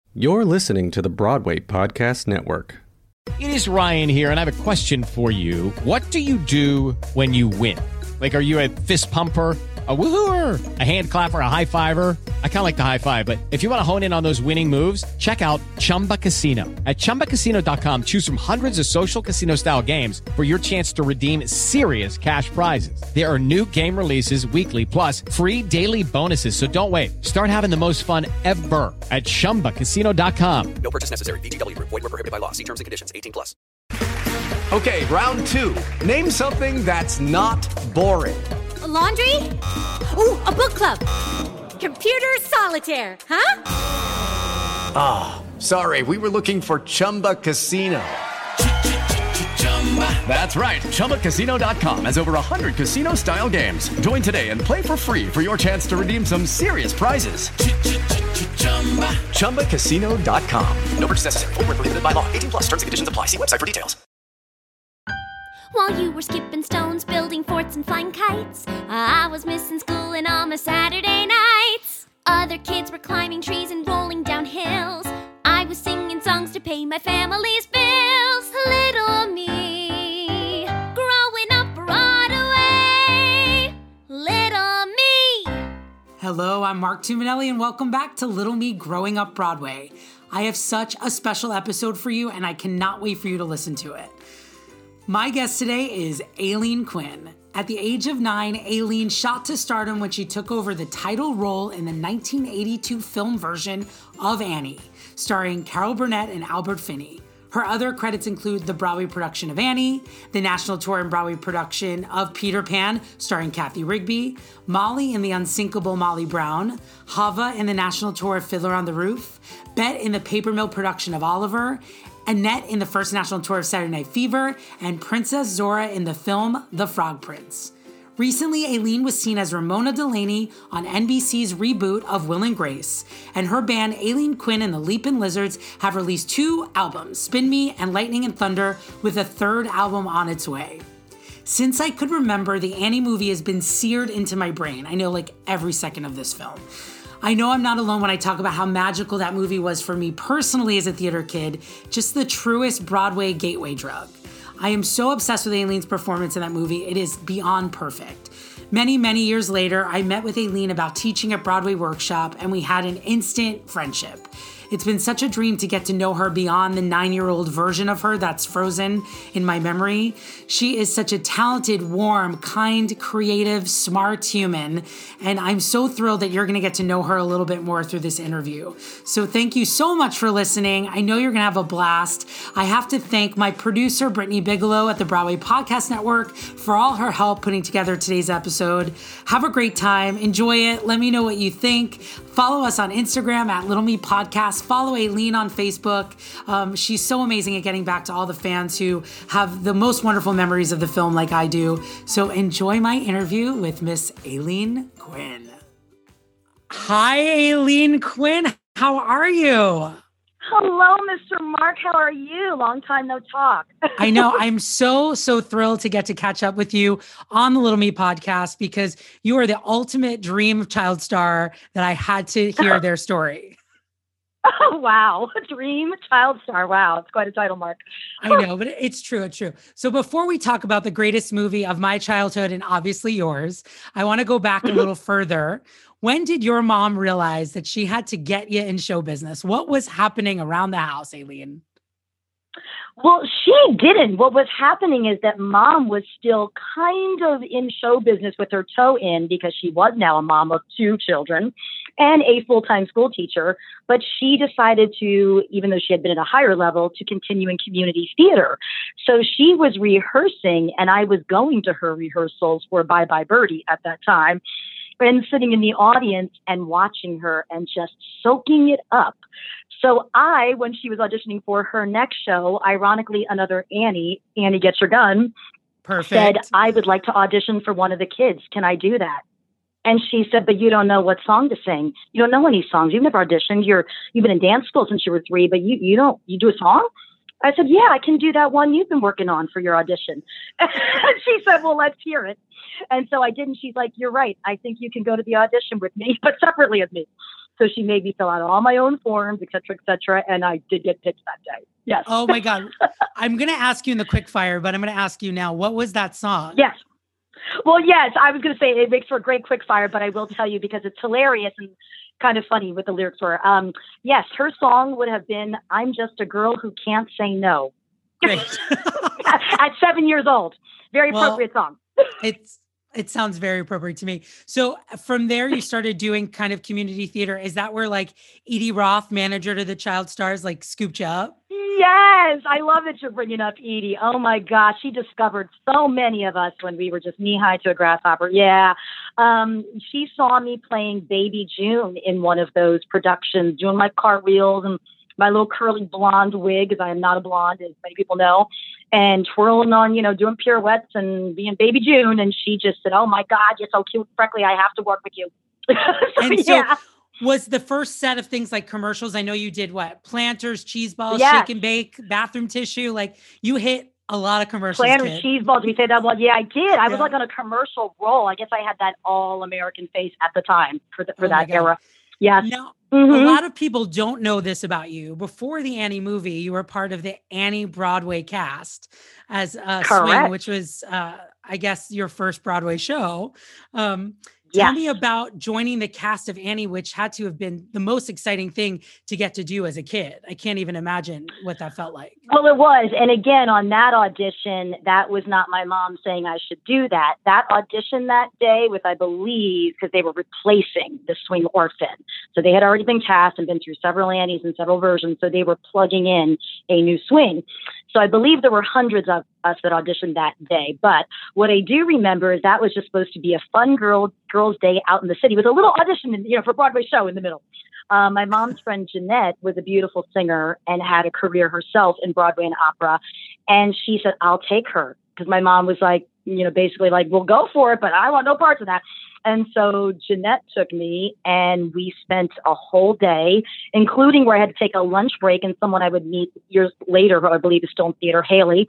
You're listening to the Broadway Podcast Network. It is Ryan here, and I have a question for you. What do you do when you win? Like, are you a fist pumper, a woo-hooer, a hand clapper, a high-fiver? I kind of like the high-five, but if you want to hone in on those winning moves, check out Chumba Casino. At ChumbaCasino.com, choose from hundreds of social casino-style games for your chance to redeem serious cash prizes. There are new game releases weekly, plus free daily bonuses, so don't wait. Start having the most fun ever at ChumbaCasino.com. No purchase necessary. VGW Group. Void where prohibited by law. See terms and conditions. 18+. Okay, round two. Name something that's not boring. A laundry? Ooh, a book club. Computer solitaire, huh? Ah, sorry, we were looking for Chumba Casino. That's right, ChumbaCasino.com has over 100 casino-style games. Join today and play for free for your chance to redeem some serious prizes. ChumbaCasino.com. No purchase necessary. Void where prohibited by law. 18+. Terms and conditions apply. See website for details. While you were skipping stones, building forts, and flying kites, I was missing school and all my Saturday nights. Other kids were climbing trees and rolling down hills. I was singing songs to pay my family's bills. Little me, growing up Broadway. Little me. Hello, I'm Mark Tuminelli, and welcome back to Little Me Growing Up Broadway. I have such a special episode for you, and I cannot wait for you to listen to it. My guest today is Aileen Quinn. At the age of 9, Aileen shot to stardom when she took over the title role in the 1982 film version of Annie, starring Carol Burnett and Albert Finney. Her other credits include the Broadway production of Annie, the national tour and Broadway production of Peter Pan, starring Kathy Rigby, Molly in the unsinkable Molly Brown, Hava in the national tour of Fiddler on the Roof, Bet in the Paper Mill production of Oliver, Annette in the first national tour of Saturday Night Fever, and Princess Zora in the film The Frog Prince. Recently, Aileen was seen as Ramona Delaney on NBC's reboot of Will and Grace, and her band Aileen Quinn and the Leapin' Lizards have released 2 albums, Spin Me and Lightning and Thunder, with a 3rd album on its way. Since I could remember, the Annie movie has been seared into my brain. I know like every second of this film. I know I'm not alone when I talk about how magical that movie was for me personally as a theater kid, just the truest Broadway gateway drug. I am so obsessed with Aileen's performance in that movie, it is beyond perfect. Many, many years later, I met with Aileen about teaching at Broadway Workshop, and we had an instant friendship. It's been such a dream to get to know her beyond the 9-year-old version of her that's frozen in my memory. She is such a talented, warm, kind, creative, smart human, and I'm so thrilled that you're going to get to know her a little bit more through this interview. So thank you so much for listening. I know you're going to have a blast. I have to thank my producer, Brittany Bigelow at the Broadway Podcast Network, for all her help putting together today's episode. Have a great time. Enjoy it. Let me know what you think. Follow us on Instagram at Little Me Podcast. Follow Aileen on Facebook. She's so amazing at getting back to all the fans who have the most wonderful memories of the film like I do. So enjoy my interview with Miss Aileen Quinn. Hi, Aileen Quinn. How are you? Hello, Mr. Mark. How are you? Long time no talk. I know. I'm so thrilled to get to catch up with you on the Little Me podcast because you are the ultimate dream child star that I had to hear their story. Oh, wow. Dream child star. Wow. It's quite a title, Mark. I know, but it's true. It's true. So before we talk about the greatest movie of my childhood and obviously yours, I want to go back a little further. When did your mom realize that she had to get you in show business? What was happening around the house, Aileen? Well, she didn't. What was happening is that mom was still kind of in show business with her toe in because she was now a mom of 2 children and a full-time school teacher. But she decided to, even though she had been at a higher level, to continue in community theater. So she was rehearsing, and I was going to her rehearsals for Bye Bye Birdie at that time, and sitting in the audience and watching her and just soaking it up. So I, when she was auditioning for her next show, ironically, another Annie Gets Your Gun, said, I would like to audition for one of the kids. Can I do that? And she said, but you don't know what song to sing. You don't know any songs. You've never auditioned. You've been in dance school since you were 3, but you do a song? I said, yeah, I can do that one you've been working on for your audition. And she said, well, let's hear it. And so I did. And she's like, you're right. I think you can go to the audition with me, but separately with me. So she made me fill out all my own forms, et cetera, and I did get picked that day. Yes. Oh my God. I'm going to ask you in the quick fire, but I'm going to ask you now, what was that song? Yes. Well, yes, I was going to say it makes for a great quick fire, but I will tell you because it's hilarious and kind of funny what the lyrics were. Yes, her song would have been "I'm Just a Girl Who Can't Say No." Great. At 7 years old. Very appropriate song. It sounds very appropriate to me. So from there, you started doing kind of community theater. Is that where like Edie Roth, manager to the Child Stars, like scooped you up? Yes, I love that you're bringing up Edie. Oh my gosh, she discovered so many of us when we were just knee-high to a grasshopper. Yeah, she saw me playing Baby June in one of those productions, doing my cartwheels and my little curly blonde wig, because I am not a blonde, as many people know, and twirling on, doing pirouettes and being Baby June. And she just said, "Oh my God, you're so cute and freckly. I have to work with you." So was the first set of things like commercials? I know you did what? Planters, cheese balls, shake and bake, bathroom tissue. Like you hit a lot of commercials. Planters, cheese balls. We say that one. Yeah, I did. I was like on a commercial role. I guess I had that all American face at the time for that era. Yes. Now, a lot of people don't know this about you. Before the Annie movie, you were part of the Annie Broadway cast as Swing, which was, I guess, your first Broadway show. Tell me about joining the cast of Annie, which had to have been the most exciting thing to get to do as a kid. I can't even imagine what that felt like. Well, it was. And again, on that audition, that was not my mom saying I should do that. That audition that day with, I believe, because they were replacing the Swing orphan. So they had already been cast and been through several Annies and several versions. So they were plugging in a new Swing. So I believe there were hundreds of us that auditioned that day. But what I do remember is that was just supposed to be a fun girls' day out in the city with a little audition, for a Broadway show in the middle. My mom's friend Jeanette was a beautiful singer and had a career herself in Broadway and opera. And she said, "I'll take her." Because my mom was like, basically like, "We'll go for it, but I want no parts of that." And so Jeanette took me and we spent a whole day, including where I had to take a lunch break and someone I would meet years later, who I believe is still in theater, Haley.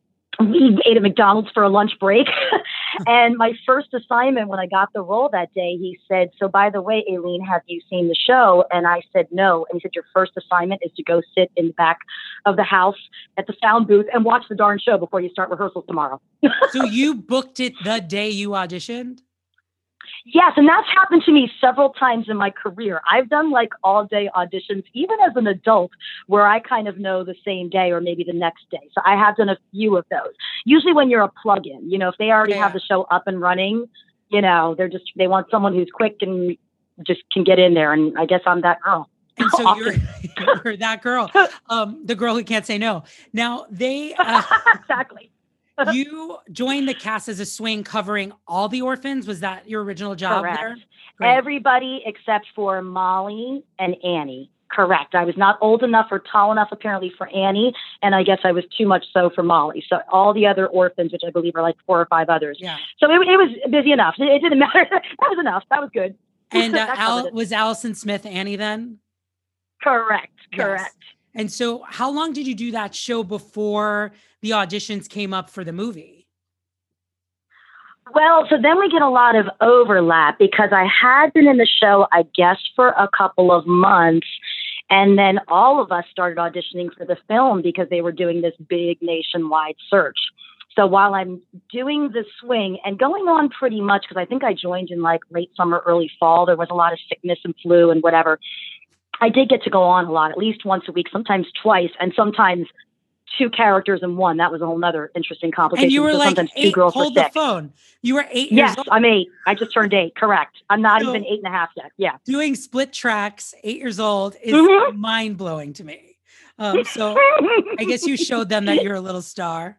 We ate at McDonald's for a lunch break. And my first assignment when I got the role that day, he said, "So by the way, Aileen, have you seen the show?" And I said, "No." And he said, "Your first assignment is to go sit in the back of the house at the sound booth and watch the darn show before you start rehearsals tomorrow." So you booked it the day you auditioned? Yes, and that's happened to me several times in my career. I've done like all-day auditions, even as an adult, where I kind of know the same day or maybe the next day. So I have done a few of those. Usually when you're a plug-in, if they already have the show up and running, they want someone who's quick and just can get in there. And I guess I'm that girl. And so you're that girl, the girl who can't say no. Now they exactly. You joined the cast as a Swing covering all the orphans. Was that your original job there? Great. Everybody except for Molly and Annie. Correct. I was not old enough or tall enough apparently for Annie, and I guess I was too much so for Molly. So all the other orphans, which I believe are like 4 or 5 others. Yeah. So it was busy enough. It didn't matter. That was enough. That was good. And was Allison Smith Annie then? Correct. Yes. And so how long did you do that show before the auditions came up for the movie? Well, so then we get a lot of overlap because I had been in the show, I guess, for a couple of months. And then all of us started auditioning for the film because they were doing this big nationwide search. So while I'm doing the Swing and going on pretty much, because I think I joined in like late summer, early fall, there was a lot of sickness and flu and whatever. I did get to go on a lot, at least once a week, sometimes twice, and sometimes 2 characters in one. That was a whole nother interesting complication. And you were so like sometimes 8, 2 girls hold were the sick. phone. You were 8 years old. Yes, I'm 8. I just turned 8, correct. I'm not even 8 and a half yet. Yeah. Doing split tracks, 8 years old is mind-blowing to me. So I guess you showed them that you're a little star.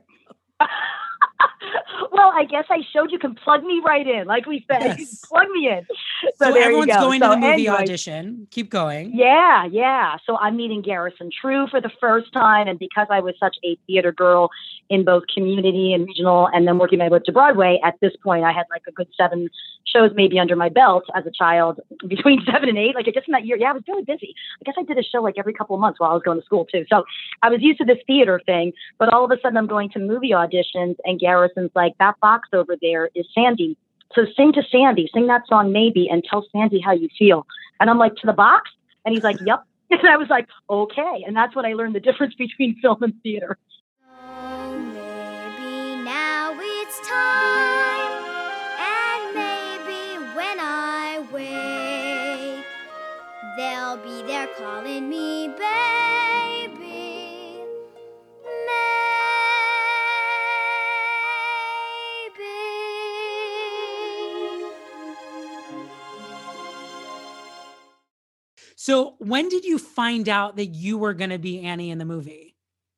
Well, I guess I showed you can plug me right in, like we said. Yes. You can plug me in. So everyone's going to the movie anyway, audition. Keep going. Yeah. So I'm meeting Garrison True for the first time. And because I was such a theater girl in both community and regional and then working my way to Broadway, at this point, I had like a good 7 shows maybe under my belt as a child, between 7 and 8. Like I guess in that year, I was really busy. I guess I did a show like every couple of months while I was going to school too. So I was used to this theater thing, but all of a sudden I'm going to movie auditions and Garrison's like, "That box over there is Sandy So sing to Sandy, sing that song maybe, and tell Sandy how you feel. And I'm like, to the box? And he's like, yep. And I was like, okay. And that's when I learned the difference between film and theater. Oh, maybe now it's time, and maybe when I wake, they'll be there calling me baby. So when did you find out that you were going to be Annie in the movie?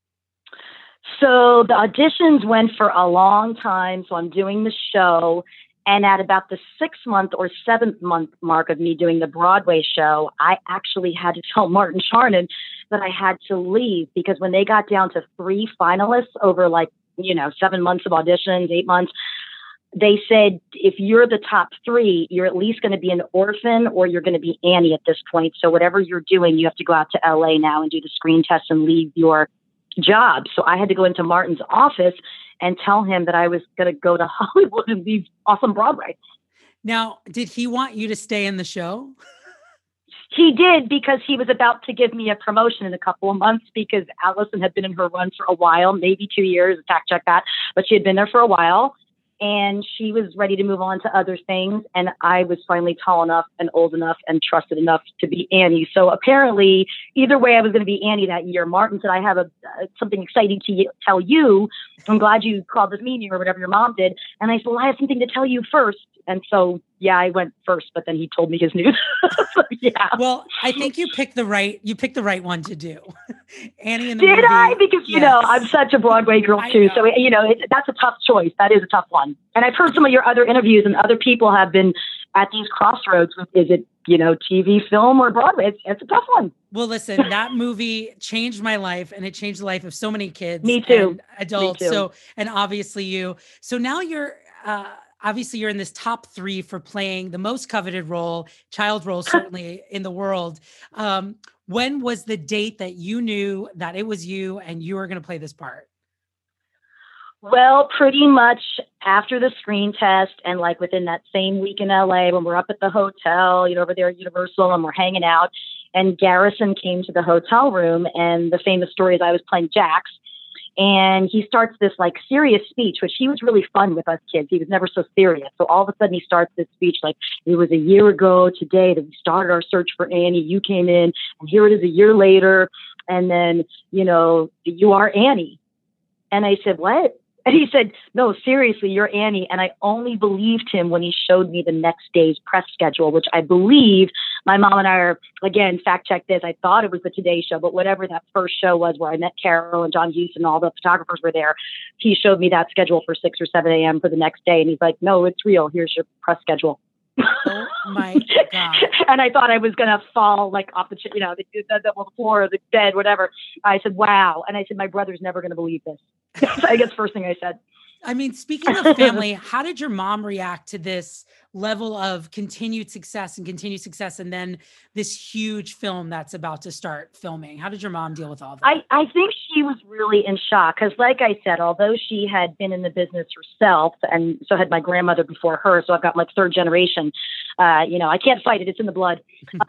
So the auditions went for a long time. So I'm doing the show. And at about the 6th month or 7th month mark of me doing the Broadway show, I actually had to tell Martin Charnin that I had to leave, because when they got down to 3 finalists over 7 months of auditions, 8 months, they said, if you're the top 3, you're at least going to be an orphan or you're going to be Annie at this point. So whatever you're doing, you have to go out to LA now and do the screen test and leave your job. So I had to go into Martin's office and tell him that I was going to go to Hollywood and leave awesome Broadway. Now, did he want you to stay in the show? He did, because he was about to give me a promotion in a couple of months, because Allison had been in her run for a while, maybe 2 years, fact check that, but she had been there for a while. And she was ready to move on to other things. And I was finally tall enough and old enough and trusted enough to be Annie. So apparently, either way, I was going to be Annie that year. Martin said, I have something exciting to tell you. I'm glad you called this meeting or whatever your mom did. And I said, well, I have something to tell you first. And so, yeah, I went first, but then he told me his news. So, yeah. Well, I think you picked the right one to do. Annie in the movie. Did I? Because, yes. I'm such a Broadway girl too. So, that's a tough choice. That is a tough one. And I've heard some of your other interviews, and other people have been at these crossroads with, is it, TV, film, or Broadway? It's a tough one. Well, listen, that movie changed my life, and it changed the life of so many kids. Me too. And adults. Me too. So, and obviously you. So now you're, obviously you're in this top 3 for playing the most coveted role, child role, certainly in the world. When was the date that you knew that it was you and you were going to play this part? Well, pretty much after the screen test, and within that same week in LA, when we're up at the hotel, over there at Universal, and we're hanging out, and Garrison came to the hotel room, and the famous story is I was playing Jax, and he starts this serious speech, which he was really fun with us kids. He was never so serious. So all of a sudden he starts this speech it was a year ago today that we started our search for Annie. You came in, and here it is a year later. And then, you are Annie. And I said, what? And he said, no, seriously, you're Annie. And I only believed him when he showed me the next day's press schedule, which I believe my mom and I are, again, fact check this. I thought it was the Today Show, but whatever that first show was where I met Carol and John Huston, all the photographers were there. He showed me that schedule for 6 or 7 a.m. for the next day. And he's like, no, it's real. Here's your press schedule. Oh my God. And I thought I was going to fall off the floor or the bed, whatever. I said, wow. And I said, my brother's never going to believe this. I guess first thing I said. I mean, speaking of family, how did your mom react to this level of continued success, and then this huge film that's about to start filming? How did your mom deal with all that? I think she was really in shock, because like I said, although she had been in the business herself, and so had my grandmother before her, so I've got 3rd generation, I can't fight it. It's in the blood.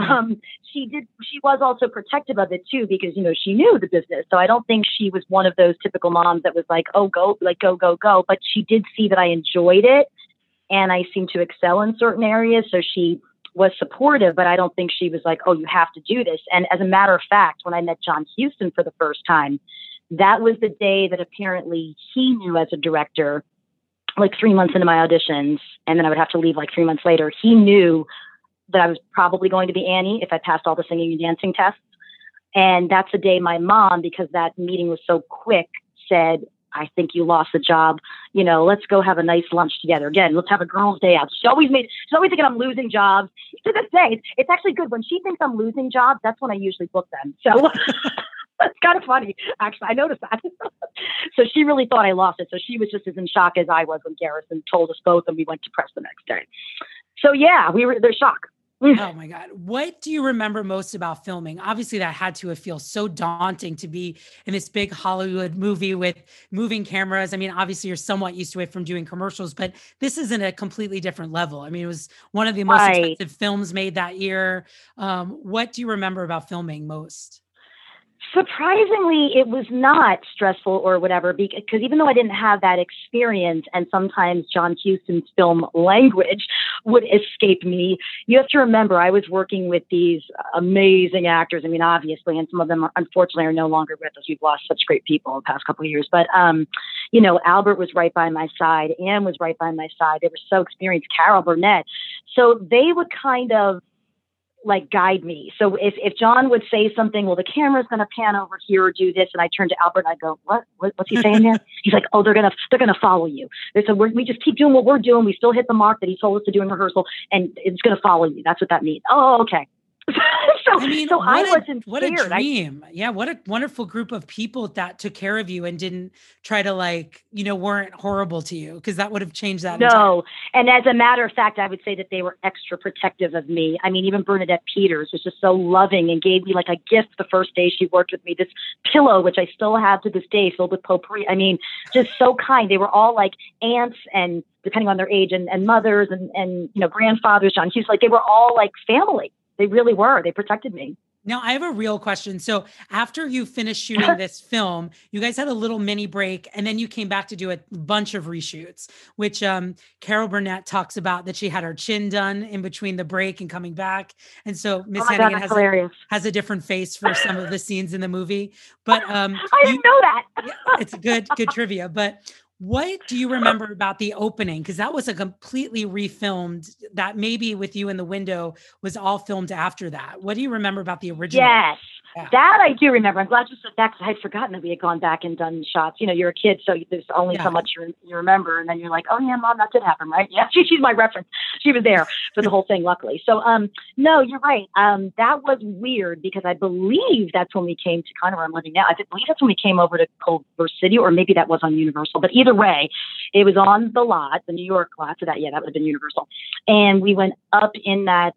She was also protective of it too, because, she knew the business. So I don't think she was one of those typical moms that was oh, go, go. But she did see that I enjoyed it, and I seemed to excel in certain areas. So she was supportive, but I don't think she was oh, you have to do this. And as a matter of fact, when I met John Huston for the first time, that was the day that apparently he knew as a director, 3 months into my auditions, and then I would have to leave 3 months later. He knew that I was probably going to be Annie if I passed all the singing and dancing tests. And that's the day my mom, because that meeting was so quick, said, I think you lost the job. Let's go have a nice lunch together. Again, let's have a girls' day out. She's always thinking I'm losing jobs. To this day, it's actually good. When she thinks I'm losing jobs, that's when I usually book them. So it's kind of funny, actually. I noticed that. So she really thought I lost it. So she was just as in shock as I was when Garrison told us both, and we went to press the next day. So yeah, they're shocked. Oh my God. What do you remember most about filming? Obviously, that had to have felt so daunting to be in this big Hollywood movie with moving cameras. I mean, obviously, you're somewhat used to it from doing commercials, but this isn't a completely different level. I mean, it was one of the most Right. expensive films made that year. What do you remember about filming most? Surprisingly, it was not stressful or whatever, because even though I didn't have that experience, and sometimes John Huston's film language would escape me, you have to remember I was working with these amazing actors. I mean, obviously, and some of them, unfortunately, are no longer with us. We've lost such great people in the past couple of years. But, Albert was right by my side. Anne was right by my side. They were so experienced. Carol Burnett. So they would kind of like guide me. So if John would say something, well, the camera's going to pan over here or do this, and I turn to Albert and I go, what's he saying there? He's like, oh, they're going to follow you. So we just keep doing what we're doing. We still hit the mark that he told us to do in rehearsal, and it's going to follow you. That's what that means. Oh, okay. I wasn't what scared. a dream. What a wonderful group of people that took care of you and didn't try to weren't horrible to you, because that would have changed that. No. And as a matter of fact, I would say that they were extra protective of me. I mean, even Bernadette Peters was just so loving and gave me like a gift the first day she worked with me, this pillow, which I still have to this day, filled with potpourri. I mean, just so kind. They were all like aunts, and depending on their age, and mothers and grandfathers, John Hughes, like they were all like family. They really were. They protected me. Now, I have a real question. So after you finished shooting this film, you guys had a little mini break, and then you came back to do a bunch of reshoots, which Carol Burnett talks about that she had her chin done in between the break and coming back. And so Miss Hennigan has a different face for some of the scenes in the movie. But I didn't know that. It's good trivia. But what do you remember about the opening? Because that was a completely refilmed, that maybe with you in the window was all filmed after that. What do you remember about the original? Yes, that I do remember. I'm glad you said that, because I had forgotten that we had gone back and done shots. You're a kid, so there's only so much you remember. And then you're like, oh yeah, Mom, that did happen, right? Yeah, she's my reference. She was there for the whole thing, luckily. So no, you're right. That was weird, because I believe that's when we came to kind of where I'm living now. I believe that's when we came over to Culver City, or maybe that was on Universal. But either way, it was on the lot, the New York lot. So that would have been Universal. And we went up in that,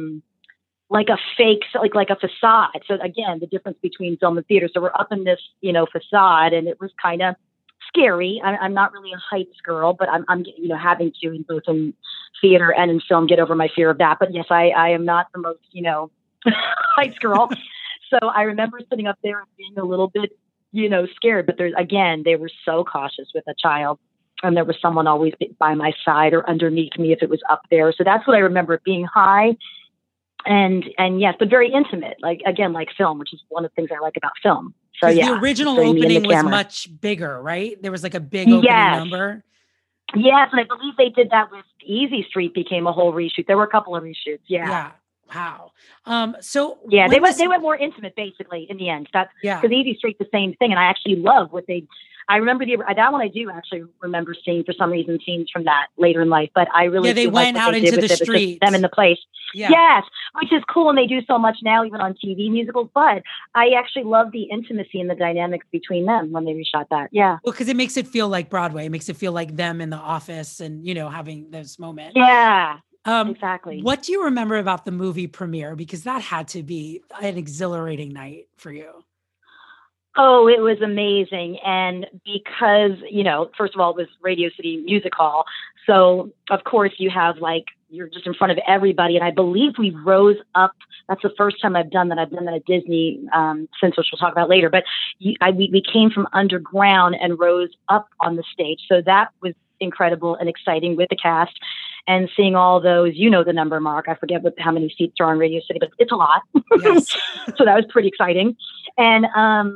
like a fake, like a facade. So again, the difference between film and theater. So we're up in this, facade, and it was kind of scary. I'm not really a heights girl, but I'm having to, in both in theater and in film, get over my fear of that. But yes, I am not the most, heights girl. So I remember sitting up there and being a little bit, scared. But they were so cautious with a child. And there was someone always by my side or underneath me if it was up there. So that's what I remember, it being high. And yes, but very intimate, like film, which is one of the things I like about film. So the original opening was much bigger, right? There was like a big opening number. Yes, and I believe they did that with Easy Street, became a whole reshoot. There were a couple of reshoots. Yeah. Wow. They went more intimate basically in the end. That's because Easy Street's the same thing, and I actually love what they. I remember that one. I do actually remember seeing, for some reason, scenes from that later in life. But I really they went out into the street, them in the place. Yeah. Yes, which is cool, and they do so much now, even on TV musicals. But I actually love the intimacy and the dynamics between them when they reshot that. Yeah, well, because it makes it feel like Broadway. It makes it feel like them in the office, and having this moment. Yeah. Exactly. What do you remember about the movie premiere? Because that had to be an exhilarating night for you. Oh, it was amazing. And because, first of all, it was Radio City Music Hall. So, of course, you have you're just in front of everybody. And I believe we rose up. That's the first time I've done that. I've done that at Disney since, which we'll talk about later. But we came from underground and rose up on the stage. So that was incredible and exciting with the cast. And seeing all those, the number, Mark, I forget how many seats are on Radio City, but it's a lot. Yes. So that was pretty exciting. And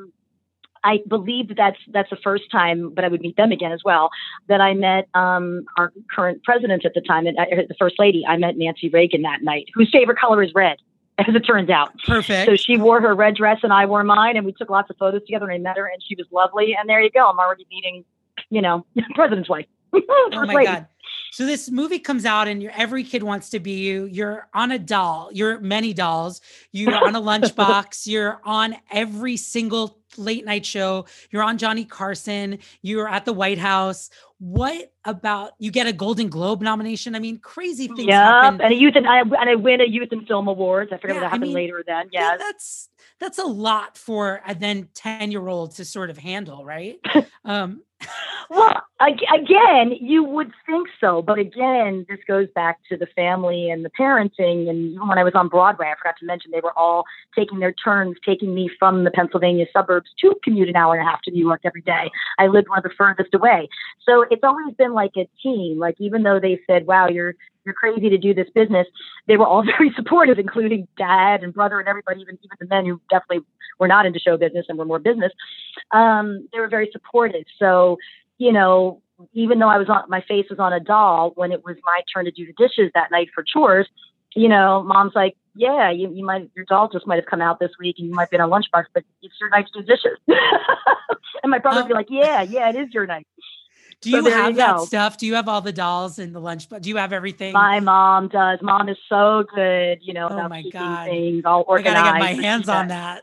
I believe that's the first time, but I would meet them again as well, that I met our current president at the time, and the first lady. I met Nancy Reagan that night, whose favorite color is red, as it turns out. Perfect. So she wore her red dress and I wore mine, and we took lots of photos together, and I met her, and she was lovely. And there you go. I'm already meeting, president's wife. Oh my God. So this movie comes out and every kid wants to be you. You're on a doll. You're many dolls. You're on a lunchbox. You're on every single late night show. You're on Johnny Carson. You're at the White House. What about, you get a Golden Globe nomination? I mean, crazy things happen. And I win a Youth and Film Awards. I forget what happened later then. Yeah. That's a lot for a then 10-year-old to sort of handle, right? Well, again, you would think so. But again, this goes back to the family and the parenting. And even when I was on Broadway, I forgot to mention, they were all taking their turns, taking me from the Pennsylvania suburbs to commute an hour and a half to New York every day. I lived one of the furthest away. So it's always been like a team. Like, even though they said, wow, you're crazy to do this business, they were all very supportive, including dad and brother and everybody, even the men who definitely were not into show business and were more business. They were very supportive. So, you know, even though my face was on a doll, when it was my turn to do the dishes that night for chores, you know, mom's like, yeah, your doll just might have come out this week and you might be in a lunchbox, but it's your night to do dishes. And my brother would be like, yeah, it is your night. Do you have that stuff? Do you have all the dolls in the lunch? Do you have everything? My mom does. Mom is so good, you know, oh about my keeping God. things all organized. I gotta get my hands on that.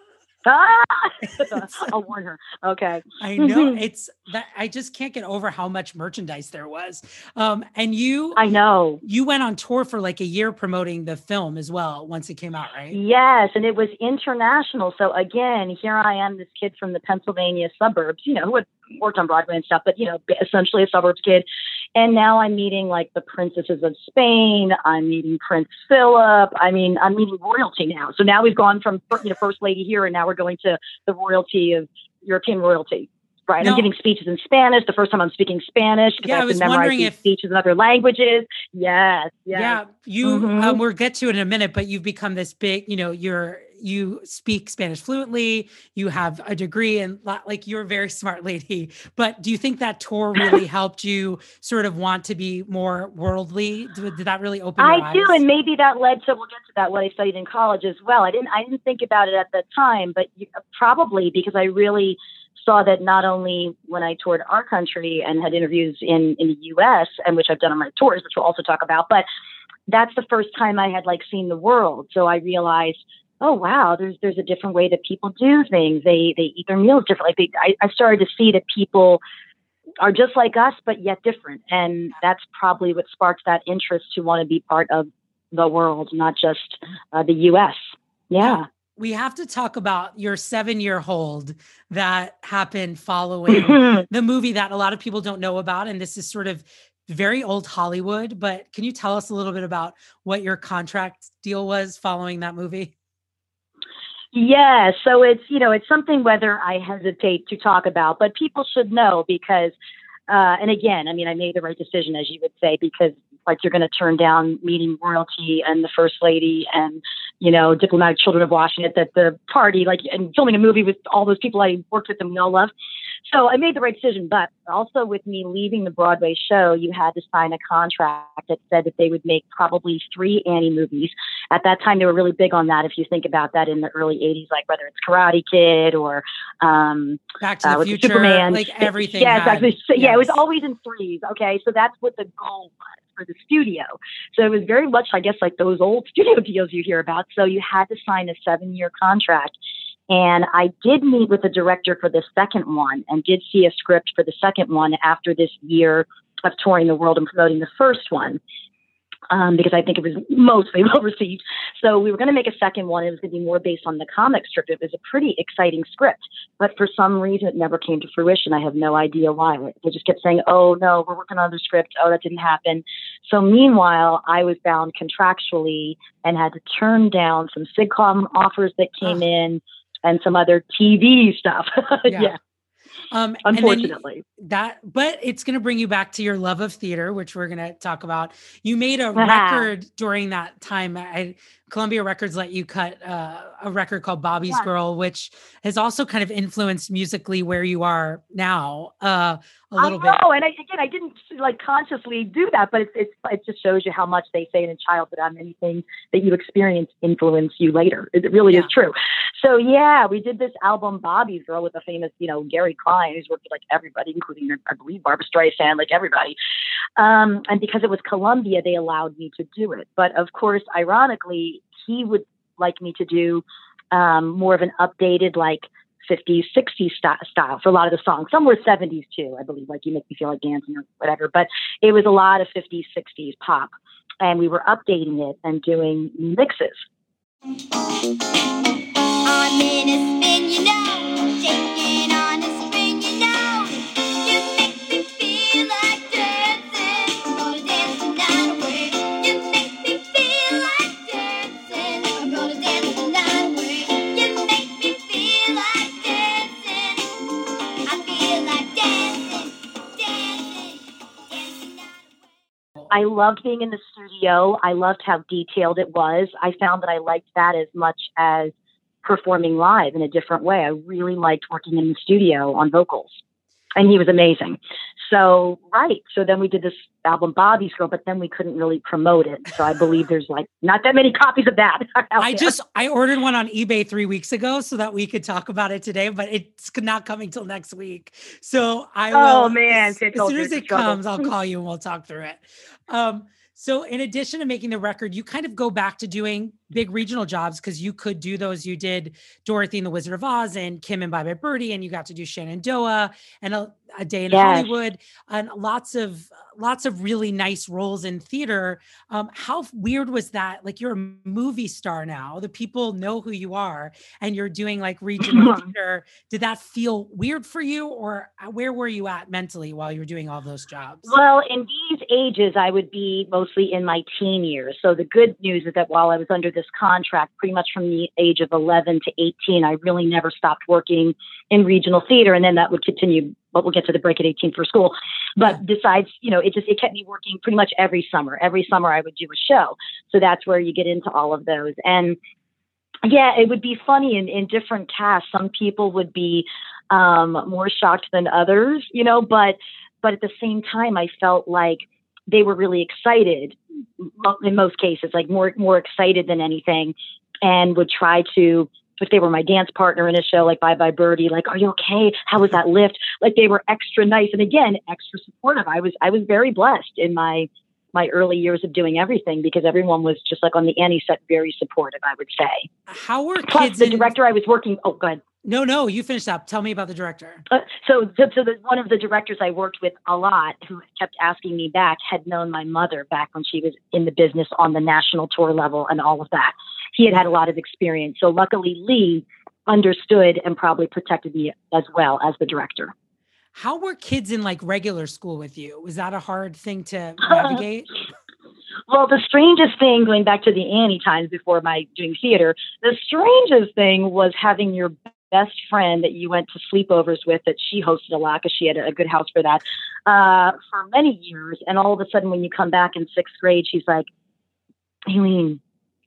I'll warn her. Okay. I know, it's that I just can't get over how much merchandise there was. And I know you went on tour for like a year promoting the film as well once it came out, right? Yes. And it was international. So again, here I am, this kid from the Pennsylvania suburbs, you know, who had worked on Broadway and stuff, but, you know, essentially a suburbs kid. And now I'm meeting like the princesses of Spain. I'm meeting Prince Philip. I mean, I'm meeting royalty now. So now we've gone from, you know, first lady here, and now we're going to the royalty of European royalty. Right. No. I'm giving speeches in Spanish. The first time I'm speaking Spanish. Yeah, I was wondering if speeches in other languages. Yes. Yeah. You, we'll get to it in a minute, but you've become this big, you know, you speak Spanish fluently, you have a degree, and like, you're a very smart lady. But do you think that tour really helped you sort of want to be more worldly? Did that really open your eyes? I do. And maybe that led to, we'll get to that, what I studied in college as well. I didn't think about it at that time, but probably because I really saw that not only when I toured our country and had interviews in the US, and which I've done on my tours, which we'll also talk about, but that's the first time I had like seen the world. So I realized, oh wow, there's a different way that people do things. They eat their meals differently. I started to see that people are just like us, but yet different. And that's probably what sparked that interest to want to be part of the world, not just the US. Yeah. We have to talk about your 7-year hold that happened following the movie that a lot of people don't know about. And this is sort of very old Hollywood, but can you tell us a little bit about what your contract deal was following that movie? Yeah. So it's something whether I hesitate to talk about, but people should know because, and again, I mean, I made the right decision, as you would say, because like you're going to turn down meeting royalty and the first lady and, you know, diplomatic children of Washington at the party, like, and filming a movie with all those people I worked with and we all love. So I made the right decision, but also with me leaving the Broadway show, you had to sign a contract that said that they would make probably 3 Annie movies. At that time, they were really big on that. If you think about that in the early 80s, like whether it's Karate Kid or Back to the Future, Superman. Like everything. Yeah, exactly. So, yes. Yeah, it was always in 3s. Okay, so that's what the goal was for the studio. So it was very much, I guess, like those old studio deals you hear about. So you had to sign a 7-year contract. And I did meet with the director for the second one and did see a script for the second one after this year of touring the world and promoting the first one. Because I think it was mostly well received. So we were going to make a second one. It was going to be more based on the comic strip. It was a pretty exciting script, but for some reason it never came to fruition. I have no idea why. They just kept saying, oh no, we're working on another script. Oh, that didn't happen. So meanwhile, I was bound contractually and had to turn down some sitcom offers that came in and some other TV stuff. Yeah. Unfortunately, but it's going to bring you back to your love of theater, which we're going to talk about. You made a record during that time. Columbia Records let you cut a record called Bobby's Girl, which has also kind of influenced musically where you are now a little bit. Oh, and I didn't like consciously do that, but it just shows you how much they say in childhood on anything that you experience influence you later. It really is true. So yeah, we did this album Bobby's Girl with the famous, you know, Gary Klein, who's worked with like everybody, including I believe Barbra Streisand, like everybody. And because it was Columbia, they allowed me to do it. But of course, ironically, he would like me to do more of an updated, like 50s, 60s style for a lot of the songs. Some were 70s too, I believe, like You Make Me Feel Like Dancing or whatever. But it was a lot of 50s, 60s pop. And we were updating it and doing mixes. I'm in a spin, you know, shaking on a spring, you know. You make me feel like dancing. I'm gonna dance the night away. You make me feel like dancing. I'm gonna dance the night away. You make me feel like dancing. I feel like dancing, dancing, dancing night away. I loved being in the studio. I loved how detailed it was. I found that I liked that as much as performing live in a different way. I really liked working in the studio on vocals, and he was amazing. So then we did this album, Bobby's Girl, but then we couldn't really promote it. So I believe there's like not that many copies of that. I ordered one on eBay 3 weeks ago so that we could talk about it today, but it's not coming till next week. So I will. Oh man. As soon as it comes, I'll call you and we'll talk through it. So in addition to making the record, you kind of go back to doing big regional jobs because you could do those. You did Dorothy and the Wizard of Oz and Kim and Bye Bye Birdie, and you got to do Shenandoah and a Day in Hollywood, and lots of really nice roles in theater. How weird was that? Like, you're a movie star now. The people know who you are, and you're doing like regional theater. Did that feel weird for you, or where were you at mentally while you were doing all those jobs? Well, in these ages, I would be mostly in my teen years. So the good news is that while I was under this contract, pretty much from the age of 11 to 18, I really never stopped working in regional theater. And then that would continue, but we'll get to the break at 18 for school. But besides, it kept me working pretty much every summer. Every summer I would do a show. So that's where you get into all of those. And yeah, it would be funny in different casts. Some people would be more shocked than others, but at the same time, I felt like they were really excited in most cases, like more excited than anything, and would try to, if they were my dance partner in a show like Bye Bye Birdie, like, are you okay? How was that lift? Like, they were extra nice. And again, extra supportive. I was very blessed in my early years of doing everything because everyone was just like on the Annie set, very supportive, I would say. How were kids? Plus, the director I was working. Oh, go ahead. No, you finished up. Tell me about the director. So one of the directors I worked with a lot, who kept asking me back, had known my mother back when she was in the business on the national tour level and all of that. He had a lot of experience. So luckily, Lee understood and probably protected me as well as the director. How were kids in like regular school with you? Was that a hard thing to navigate? Well, the strangest thing, going back to the Annie times before my doing theater, the strangest thing was having your best friend that you went to sleepovers with, that she hosted a lot because she had a good house for that, for many years. And all of a sudden, when you come back in sixth grade, she's like, Aileen,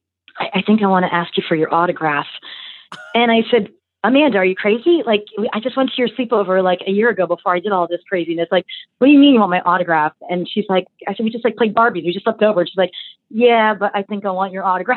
I think I want to ask you for your autograph. And I said, Amanda, are you crazy? Like, I just went to your sleepover like a year ago before I did all this craziness. Like, what do you mean you want my autograph? And she's like, I said, we just like played Barbie. We just slept over. And she's like, yeah, but I think I want your autograph.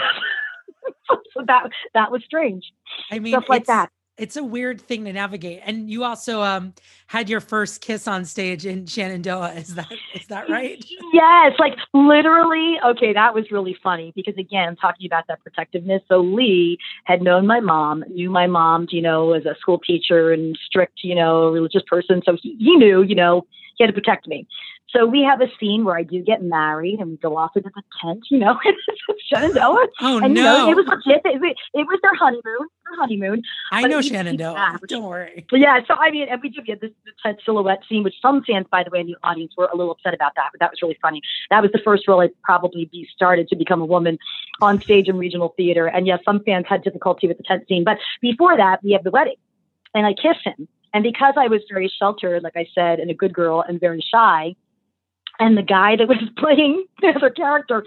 So that was strange. I mean, stuff like that. It's a weird thing to navigate. And you also had your first kiss on stage in Shenandoah. Is that right? Yes, like literally. Okay, that was really funny because, again, talking about that protectiveness. So Lee had known my mom, knew my mom, as a school teacher and strict, religious person. So he knew, he had to protect me. So we have a scene where I do get married and we go off into the tent, in Shenandoah. Oh, and, no. It was legit. It was their honeymoon. I know Shenandoah. Don't worry. But yeah. So, and we do get this tent silhouette scene, which some fans, by the way, in the audience were a little upset about that, but that was really funny. That was the first role I'd probably started to become a woman on stage in regional theater. And yes, some fans had difficulty with the tent scene. But before that, we have the wedding and I kiss him. And because I was very sheltered, like I said, and a good girl and very shy, and the guy that was playing the other character,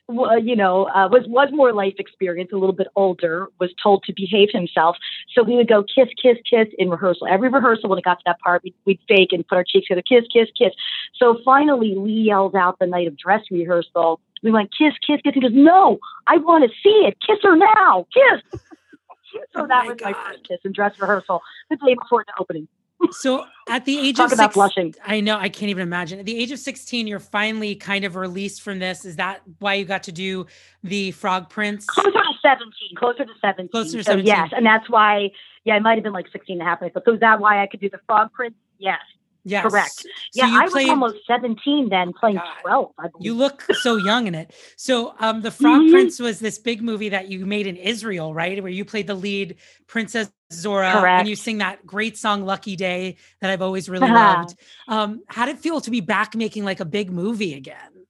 was more life experience, a little bit older, was told to behave himself. So we would go kiss, kiss, kiss in rehearsal. Every rehearsal, when it got to that part, we'd fake and put our cheeks together, kiss, kiss, kiss. So finally, Lee yells out the night of dress rehearsal. We went, kiss, kiss, kiss. He goes, no, I want to see it. Kiss her now. Kiss. So that was my first kiss in dress rehearsal the day before the opening. So at the age Talk of about blushing. I know, I can't even imagine. At the age of 16, you're finally kind of released from this. Is that why you got to do the Frog Prince? Closer to 17. Closer to 17. Closer to So 17. yes, and that's why, I might have been like 16 and a half. But so is that why I could do the Frog Prince? Yes. Yes. Correct. So Yeah, you I was almost 17 then, playing God. 12, I believe. You look so young in it. So the Frog Mhm. Prince was this big movie that you made in Israel, right? Where you played the lead Princess Zora. Correct. And you sing that great song, Lucky Day, that I've always really loved. How did it feel to be back making like a big movie again?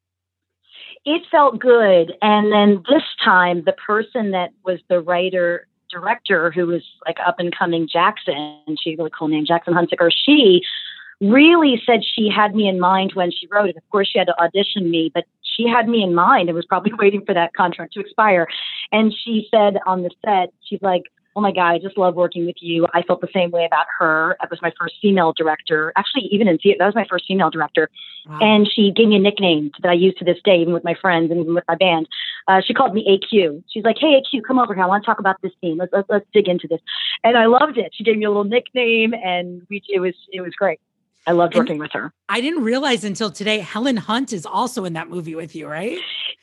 It felt good. And then this time, the person that was the director, who was like up and coming Jackson, she had a really cool name, Jackson Hunsaker, she really said she had me in mind when she wrote it. Of course, she had to audition me, but she had me in mind and was probably waiting for that contract to expire. And she said on the set, she's like, oh my God, I just love working with you. I felt the same way about her. That was my first female director. Actually, even in theater, that was my first female director. Wow. And she gave me a nickname that I use to this day, even with my friends and even with my band. She called me AQ. She's like, hey, AQ, come over here. I want to talk about this scene. Let's dig into this. And I loved it. She gave me a little nickname, and it was great. I loved working with her. I didn't realize until today, Helen Hunt is also in that movie with you, right?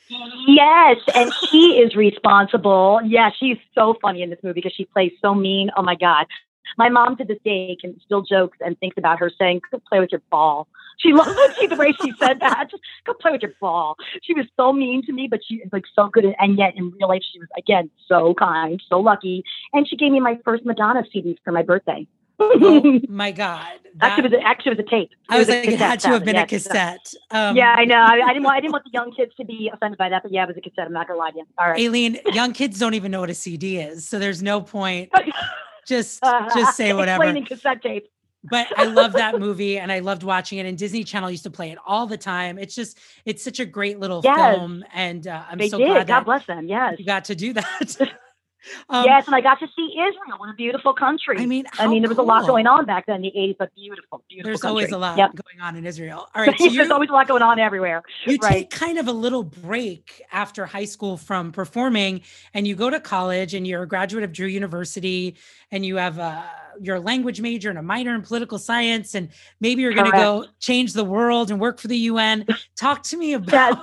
Yes, and she is responsible. Yeah, she's so funny in this movie because she plays so mean. Oh my God. My mom to this day can still jokes and thinks about her saying, go play with your ball. She loves the way she said that. Just go play with your ball. She was so mean to me, but she is like so good. And yet in real life, she was, again, so kind, so lucky. And she gave me my first Madonna CD for my birthday. Oh my God. Actually, it was a tape. I was like, it had to have been a cassette. Yeah, I know. I didn't want the young kids to be offended by that, but yeah, it was a cassette. I'm not gonna lie to you. All right, Aileen, young kids don't even know what a CD is, so there's no point. Just say whatever. Explaining cassette tape. But I love that movie, and I loved watching it. And Disney Channel used to play it all the time. It's such a great little film, and I'm so glad God that bless them. Yes, you got to do that. Yes, and I got to see Israel. What a beautiful country. I mean, there was a lot going on back then in the 80s, but beautiful There's country. always a lot Yep. going on in Israel. All right, so There's always a lot going on everywhere. You right. take kind of a little break after high school from performing, and you go to college, and you're a graduate of Drew University, and you have your language major and a minor in political science, and maybe you're going to go change the world and work for the UN. Talk to me about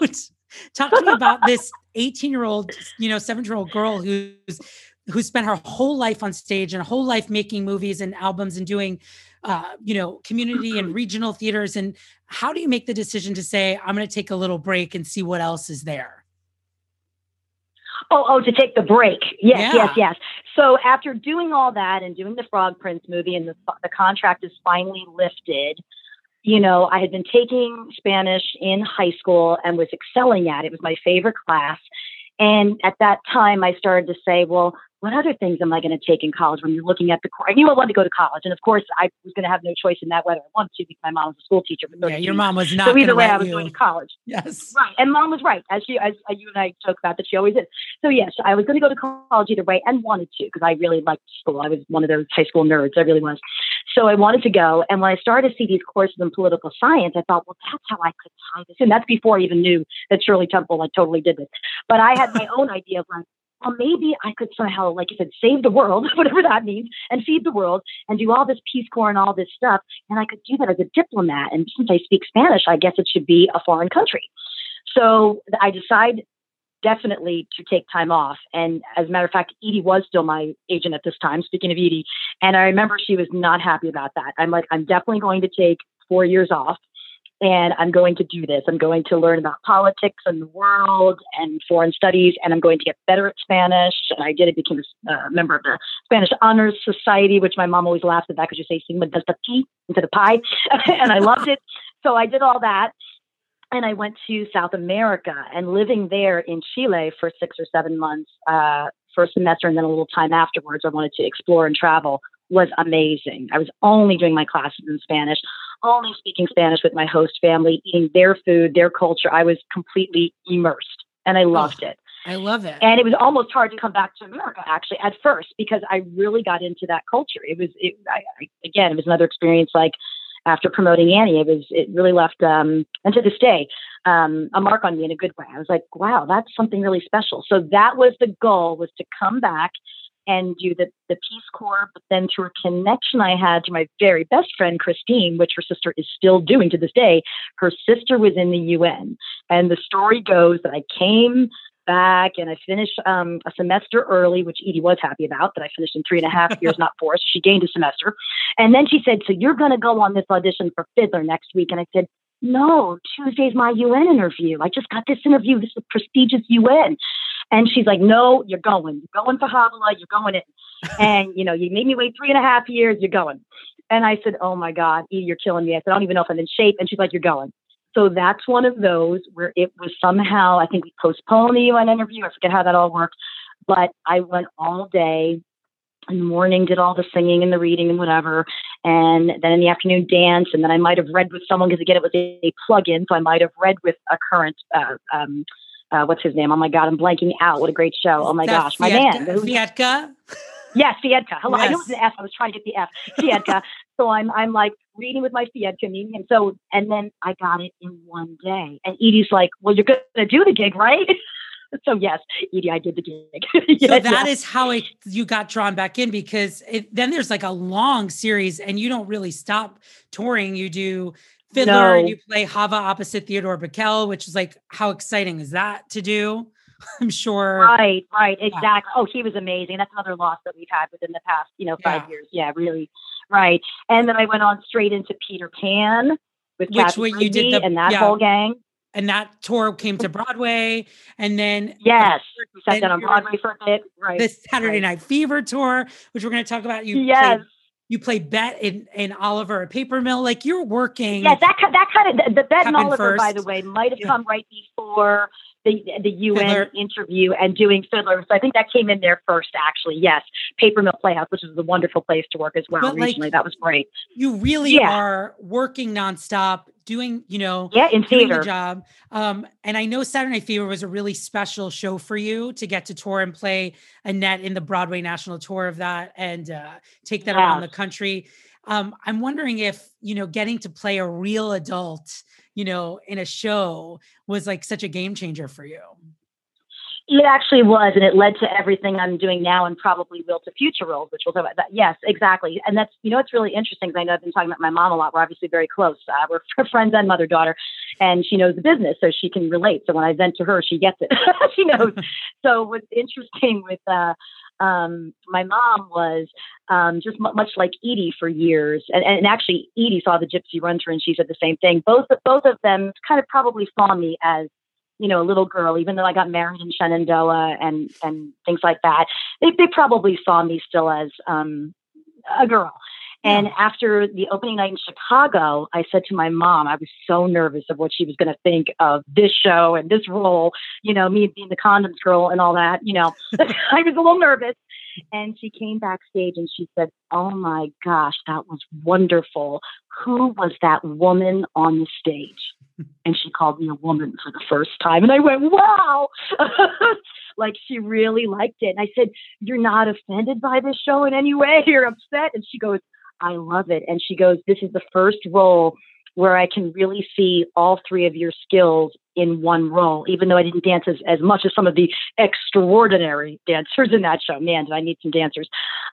this 18-year-old, 17-year-old girl who spent her whole life on stage and a whole life making movies and albums and doing, community and regional theaters. And how do you make the decision to say, I'm going to take a little break and see what else is there? Oh, to take the break. Yes, Yeah. yes. So after doing all that and doing the Frog Prince movie and the contract is finally lifted, I had been taking Spanish in high school and was excelling at it. It was my favorite class. And at that time, I started to say, well, what other things am I going to take in college when you're looking at the course? I knew I wanted to go to college. And of course, I was going to have no choice in that whether I wanted to because my mom was a school teacher. Yeah, your mom was not so going either to way, let I was you. going to college. Yes. Right. And mom was right, as you and I joke about that she always is. So yes, I was going to go to college either way and wanted to because I really liked school. I was one of those high school nerds. I really was. So I wanted to go. And when I started to see these courses in political science, I thought, well, that's how I could tie this in. That's before I even knew that Shirley Temple totally did this. But I had my own idea of well, maybe I could somehow, like you said, save the world, whatever that means, and feed the world and do all this Peace Corps and all this stuff. And I could do that as a diplomat. And since I speak Spanish, I guess it should be a foreign country. So I decided definitely to take time off. And as a matter of fact, Edie was still my agent at this time, speaking of Edie. And I remember she was not happy about that. I'm like, I'm definitely going to take 4 years off. And I'm going to do this. I'm going to learn about politics and the world and foreign studies, and I'm going to get better at Spanish. And I did. I became a member of the Spanish Honors Society, which my mom always laughs at that because you say Sigma does the P instead of pie. And I loved it. So I did all that. And I went to South America and living there in Chile for 6 or 7 months, first semester, and then a little time afterwards, I wanted to explore and travel, was amazing. I was only doing my classes in Spanish, only speaking Spanish with my host family, eating their food, their culture. I was completely immersed and I loved it. I love it. And it was almost hard to come back to America actually at first because I really got into that culture. It was another experience like after promoting Annie, it really left, and to this day, a mark on me in a good way. I was like, wow, that's something really special. So that was the goal, was to come back and do the Peace Corps. But then through a connection I had to my very best friend, Christine, which her sister is still doing to this day, her sister was in the UN. And the story goes that I came back and I finished a semester early, which Edie was happy about, that I finished in 3.5 years, not 4. So she gained a semester. And then she said, so you're going to go on this audition for Fiddler next week. And I said, no, Tuesday's my UN interview. I just got this interview. This is prestigious UN. And she's like, no, you're going. You're going for Havala. You're going in. And, you made me wait 3.5 years. You're going. And I said, oh, my God, Edie, you're killing me. I said, I don't even know if I'm in shape. And she's like, you're going. So that's one of those where it was somehow, I think we postponed the UN interview. I forget how that all worked. But I went all day. In the morning, did all the singing and the reading and whatever. And then in the afternoon, dance. And then I might have read with someone because, again, it was a plug-in. So I might have read with a current, what's his name? Oh, my God, I'm blanking out. What a great show. Oh, my gosh. My man. Fietka? Yes, Fietka. Hello. Yes. I knew it was an F. I was trying to get the F. Fietka. So I'm like reading with my Fietka meeting. And then I got it in one day. And Edie's like, well, you're going to do the gig, right? So yes, Edie, I did the gig. So that is how you got drawn back in, because then there's like a long series and you don't really stop touring. You do Fiddler and you play Hava opposite Theodore Bickel, which is like, how exciting is that to do? I'm sure. Right. Exactly. Yeah. Oh, he was amazing. That's another loss that we've had within the past, 5 years. Yeah, really. Right. And then I went on straight into Peter Pan with Kathy you did and that whole gang. And that tour came to Broadway, and then we sat down on Broadway for a bit. Right, the Saturday Night Fever tour, which we're going to talk about. You played Bet in Oliver at Paper Mill. Like you're working. Yes, that kind of the Bet and Oliver, first. By the way, might have come right before the UN Fiddler interview and doing Fiddler. So I think that came in there first, actually. Yes, Paper Mill Playhouse, which is a wonderful place to work as well. But recently, that was great. You really are working nonstop. Doing, in theater. Doing the job. And I know Saturday Night Fever was a really special show for you to get to tour and play Annette in the Broadway national tour of that and take that around the country. I'm wondering if, getting to play a real adult, in a show was like such a game changer for you. It actually was, and it led to everything I'm doing now and probably will to future roles, which we'll talk about that. Yes, exactly. And that's, it's really interesting because I know I've been talking about my mom a lot. We're obviously very close. We're friends and mother-daughter, and she knows the business, so she can relate. So when I vent to her, she gets it. She knows. So what's interesting with my mom was just much like Edie for years. And actually, Edie saw the Gypsy Run Through, and she said the same thing. Both of them kind of probably saw me as, a little girl, even though I got married in Shenandoah and things like that. They probably saw me still as a girl. And after the opening night in Chicago, I said to my mom, I was so nervous of what she was going to think of this show and this role, me being the condoms girl and all that, I was a little nervous. And she came backstage and she said, oh my gosh, that was wonderful. Who was that woman on the stage? And she called me a woman for the first time. And I went, wow. Like she really liked it. And I said, you're not offended by this show in any way? You're upset? And she goes, I love it. And she goes, this is the first role where I can really see all three of your skills in one role, even though I didn't dance as much as some of the extraordinary dancers in that show. Man, did I need some dancers.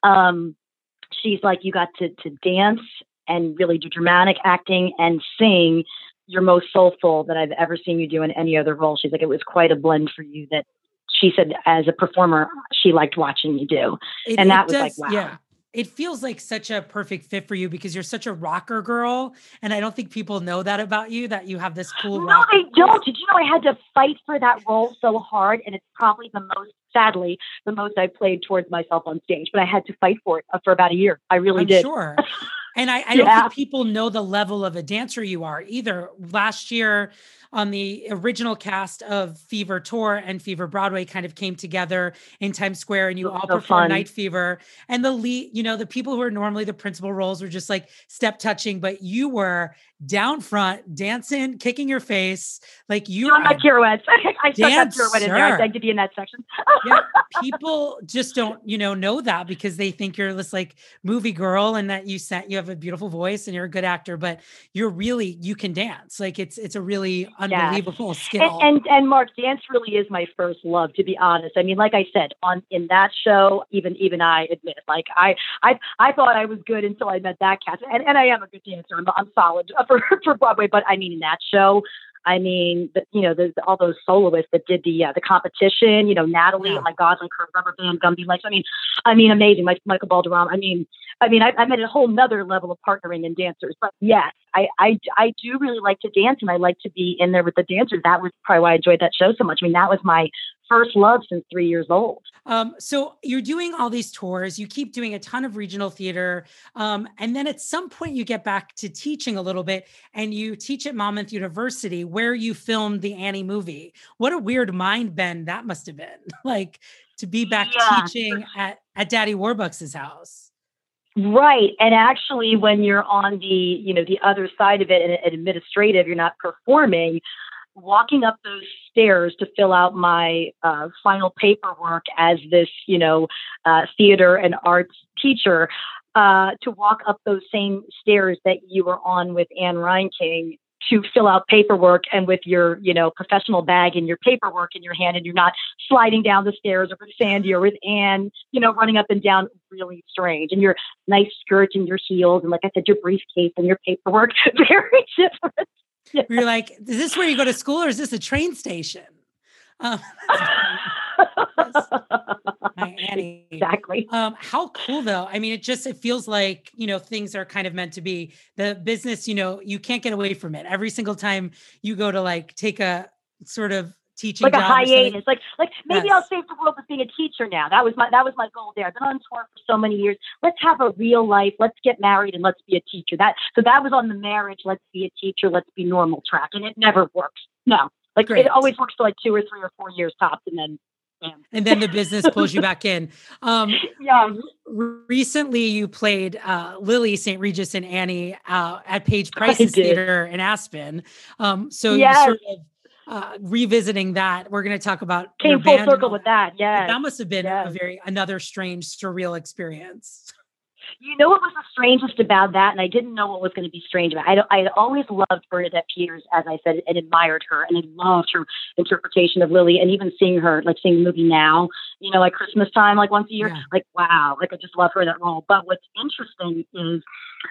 She's like, you got to dance and really do dramatic acting and sing your most soulful that I've ever seen you do in any other role. She's like, it was quite a blend for you that she said as a performer, she liked watching you do. And that was like, wow. Yeah. It feels like such a perfect fit for you because you're such a rocker girl. And I don't think people know that about you, that you have this cool No, they don't. Did you know I had to fight for that role so hard? And it's probably sadly, the most I played towards myself on stage, but I had to fight for it for about a year. I really did. Sure. And I don't think people know the level of a dancer you are either. Last year on the original cast of Fever Tour and Fever Broadway kind of came together in Times Square and you all performed Night Fever. And the lead, the people who are normally the principal roles were just like step touching, but you were down front, dancing, kicking your face. Like you were my pirouettes. I stuck that pirouette in there. I begged to be in that section. Yeah, people just don't, know that because they think you're this like movie girl and that you have a beautiful voice and you're a good actor, but you can dance. Like it's a really unbelievable skill. And Mark, dance really is my first love, to be honest. I mean, like I said, in that show, even I admit, like I thought I was good until I met that cast, and I am a good dancer. I'm solid for Broadway, but I mean, in that show, I mean, there's all those soloists that did the competition. Natalie, oh my God, like her rubber band Gumby legs. I mean, amazing. Like Michael Balderrama. I mean, I'm at a whole nother level of partnering in dancers. But yes, I do really like to dance, and I like to be in there with the dancers. That was probably why I enjoyed that show so much. I mean, that was my first love since 3 years old. So you're doing all these tours, you keep doing a ton of regional theater. And then at some point you get back to teaching a little bit, and you teach at Monmouth University, where you filmed the Annie movie. What a weird mind bend that must have been, like to be back teaching at Daddy Warbucks' house. Right. And actually, when you're on the other side of it and administrative, you're not performing, walking up those stairs to fill out my final paperwork as this, theater and arts teacher, to walk up those same stairs that you were on with Anne Reinking to fill out paperwork, and with your, professional bag and your paperwork in your hand, and you're not sliding down the stairs or with Sandy or with Anne, running up and down, really strange. And your nice skirt and your heels, and like I said, your briefcase and your paperwork, very different. Yeah. You're like, is this where you go to school, or is this a train station? Annie. Exactly. How cool though. I mean, it feels like, things are kind of meant to be. The business, you can't get away from it. Every single time you go to like take a sort of teaching like job a hiatus, like maybe I'll save the world with being a teacher now. That was my goal there. I've been on tour for so many years. Let's have a real life. Let's get married and let's be a teacher. That was on the marriage. Let's be a teacher. Let's be normal track. And it never works. No, like Great. It always works for like 2 or 3 or 4 years tops. And then, damn. And then the business pulls you back in. Recently you played Lily St. Regis and Annie at Paige Price's theater in Aspen. So you sort of, revisiting that, we're going to talk about came full circle with that. Yeah, that must have been another strange, surreal experience. You know what was the strangest about that? And I didn't know what was going to be strange about it. I had always loved Bernadette Peters, as I said, and admired her, and I loved her interpretation of Lily, and even seeing her, like seeing the movie now, like Christmas time, like once a year, like, wow, like I just love her in that role. But what's interesting is,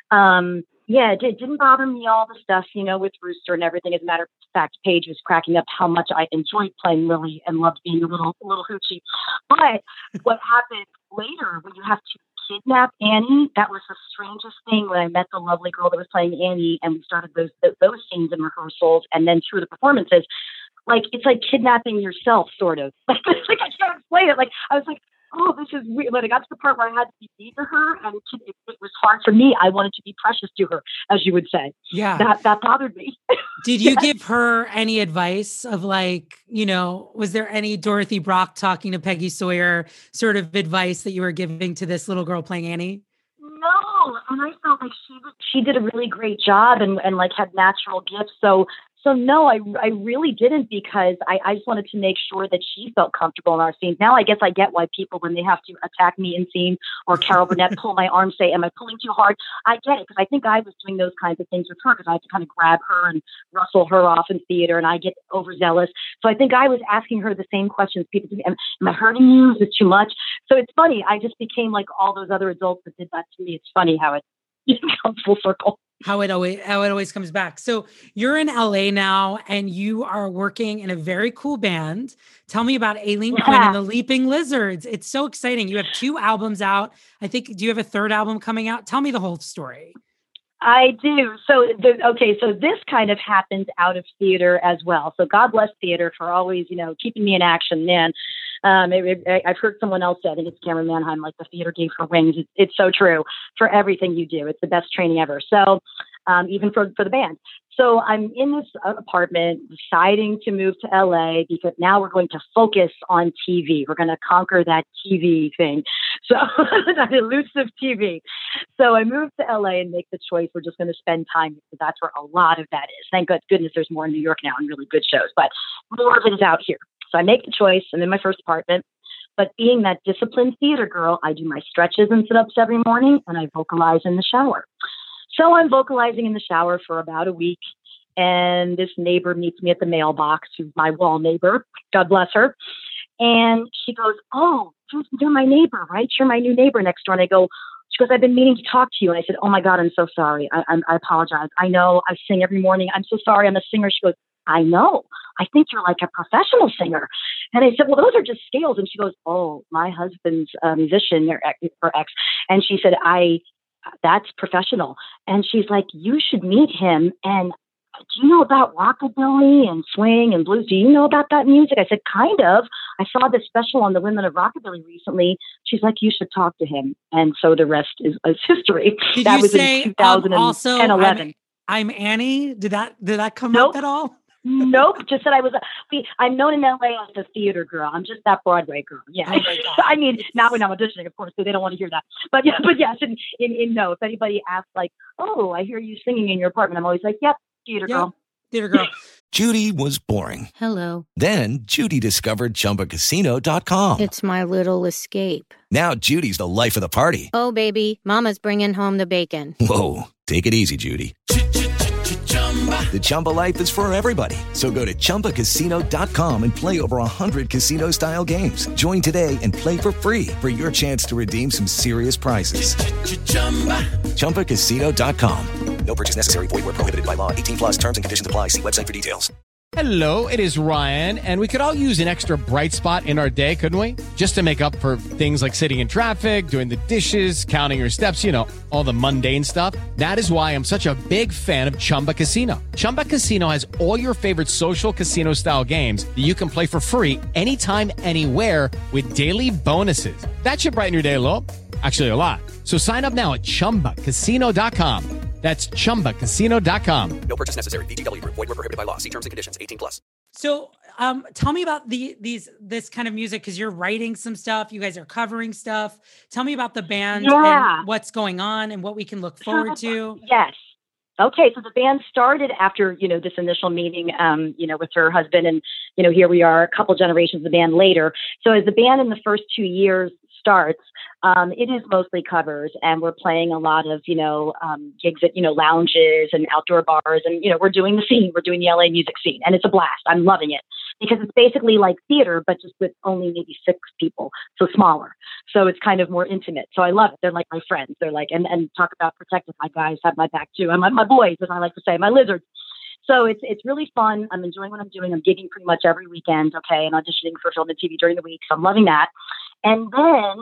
it didn't bother me, all the stuff, with Rooster and everything. As a matter of fact, Paige was cracking up how much I enjoyed playing Lily and loved being a little hoochie. But what happened later, when you have to kidnap Annie, that was the strangest thing. When I met the lovely girl that was playing Annie, and we started those scenes in rehearsals, and then through the performances, like it's like kidnapping yourself, sort of. Like I can't explain it. Like I was like, oh, this is weird. When I got to the part where I had to be mean to her, and it was hard for me. I wanted to be precious to her, as you would say. Yeah, that bothered me. Did you give her any advice of like, was there any Dorothy Brock talking to Peggy Sawyer sort of advice that you were giving to this little girl playing Annie? No, and I felt like she did a really great job and like had natural gifts. So no, I really didn't, because I just wanted to make sure that she felt comfortable in our scenes. Now I guess I get why people, when they have to attack me in scenes, or Carol Burnett pull my arm, say, am I pulling too hard? I get it, because I think I was doing those kinds of things with her, because I had to kind of grab her and rustle her off in theater, and I get overzealous. So I think I was asking her the same questions people do. Am I hurting you? Is it too much? So it's funny. I just became like all those other adults that did that to me. It's funny how it comes full circle. How it always comes back. So you're in LA now, and you are working in a very cool band. Tell me about Aileen Quinn and the Leaping Lizards. It's so exciting. You have 2 albums out. I think, do you have a 3rd album coming out? Tell me the whole story. I do. So this kind of happens out of theater as well. So God bless theater for always, keeping me in action, man. I've heard someone else say, I think it's Cameron Manheim, like the theater gave her wings. It's so true for everything you do. It's the best training ever. So even for the band. So I'm in this apartment deciding to move to LA, because now we're going to focus on TV. We're going to conquer that TV thing. So that elusive TV. So I moved to LA and make the choice. We're just going to spend time, because that's where a lot of that is. Thank goodness there's more in New York now and really good shows, but more of it is out here. So I make the choice. I'm in my first apartment, but being that disciplined theater girl, I do my stretches and sit-ups every morning, and I vocalize in the shower. So I'm vocalizing in the shower for about a week, and this neighbor meets me at the mailbox, who's my wall neighbor. God bless her. And she goes, "Oh, you're my neighbor, right? You're my new neighbor next door." And I go, she goes, "I've been meaning to talk to you." And I said, "Oh my God, I'm so sorry. I apologize. I know I sing every morning. I'm so sorry. I'm a singer." She goes, "I know. I think you're like a professional singer." And I said, "Well, those are just scales." And she goes, "Oh, my husband's a musician or ex." And she said, "That's professional." And she's like, "You should meet him. And do you know about rockabilly and swing and blues? Do you know about that music?" I said, "Kind of. I saw this special on the Women of Rockabilly recently." She's like, "You should talk to him." And so the rest is history. Did that you was say in 2010, also 11. I'm Annie? Did that come Nope. up at all? Nope. Just that I'm known in LA as the theater girl. I'm just that Broadway girl. Yeah. Oh my God. I mean, not when I'm auditioning, of course, so they don't want to hear that. But yeah, yes, in no, if anybody asks like, "Oh, I hear you singing in your apartment," I'm always like, "Yep, theater girl." Theater girl. Judy was boring. Hello. Then Judy discovered ChumbaCasino.com. It's my little escape. Now Judy's the life of the party. Oh, baby, mama's bringing home the bacon. Whoa, take it easy, Judy. The Chumba life is for everybody. So go to ChumbaCasino.com and play over 100 casino-style games. Join today and play for free for your chance to redeem some serious prizes. ChumbaCasino.com. No purchase necessary. Void where prohibited by law. 18 plus terms and conditions apply. See website for details. Hello, it is Ryan, and we could all use an extra bright spot in our day, couldn't we? Just to make up for things like sitting in traffic, doing the dishes, counting your steps, all the mundane stuff. That is why I'm such a big fan of Chumba Casino. Chumba Casino has all your favorite social casino-style games that you can play for free anytime, anywhere with daily bonuses. That should brighten your day a little. Actually, a lot. So sign up now at ChumbaCasino.com. That's ChumbaCasino.com. No purchase necessary. VGW Group. Void where prohibited by law. See terms and conditions. 18 plus. So, tell me about this kind of music, because you're writing some stuff. You guys are covering stuff. Tell me about the band and what's going on and what we can look forward to. Yes. Okay. So the band started after, this initial meeting, with her husband, and, here we are a couple generations of the band later. So as the band in the first 2 years starts, it is mostly covers, and we're playing a lot of, gigs at, lounges and outdoor bars. And, we're doing the scene, we're doing the LA music scene, and it's a blast. I'm loving it because it's basically like theater, but just with only maybe 6 people. So smaller. So it's kind of more intimate. So I love it. They're like my friends. They're like, and talk about protective. My guys have my back too. I'm my boys, as I like to say, my lizards. So it's really fun. I'm enjoying what I'm doing. I'm gigging pretty much every weekend. Okay. And auditioning for film and TV during the week. So I'm loving that. And then,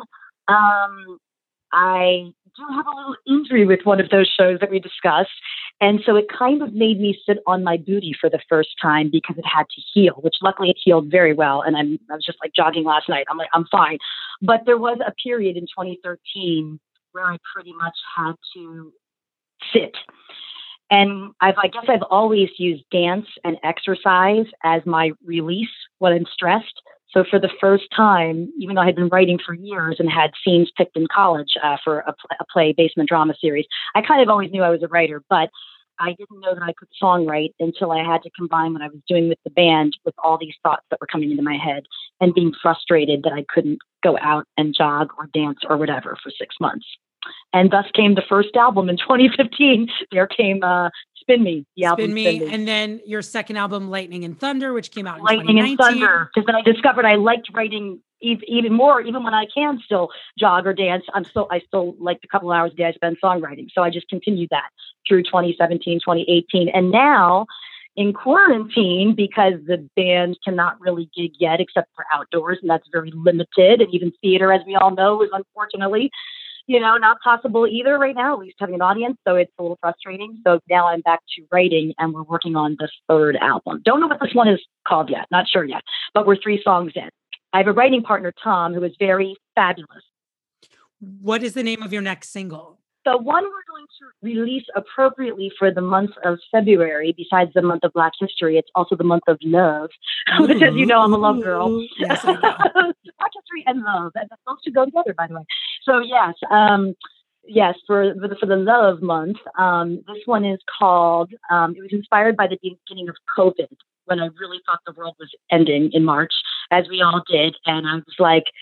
I do have a little injury with one of those shows that we discussed. And so it kind of made me sit on my booty for the first time because it had to heal, which luckily it healed very well. And I was just like jogging last night. I'm like, I'm fine. But there was a period in 2013 where I pretty much had to sit. And I guess I've always used dance and exercise as my release when I'm stressed. So for the first time, even though I had been writing for years and had scenes picked in college for a play, basement drama series, I kind of always knew I was a writer, but I didn't know that I could songwrite until I had to combine what I was doing with the band with all these thoughts that were coming into my head and being frustrated that I couldn't go out and jog or dance or whatever for 6 months. And thus came the first album in 2015. There came Spin Me, the album Spin Me. And then your second album, Lightning and Thunder, which came out in Lightning 2019. and Thunder. Because then I discovered I liked writing even more, even when I can still jog or dance. I still like the couple of hours a day I spend songwriting. So I just continued that through 2017, 2018. And now in quarantine, because the band cannot really gig yet except for outdoors, and that's very limited. And even theater, as we all know, is unfortunately not possible either right now, at least having an audience. So it's a little frustrating. So now I'm back to writing, and we're working on the third album. Don't know what this one is called yet. Not sure yet, but we're 3 songs in. I have a writing partner, Tom, who is very fabulous. What is the name of your next single? The one we're going to release appropriately for the month of February, besides the month of Black History, it's also the month of love, which, as you know, I'm a love girl. Yes, I know. Black History and love. And those two go together, by the way. So yes, for the love month, this one is called, it was inspired by the beginning of COVID, when I really thought the world was ending in March, as we all did. And I was like,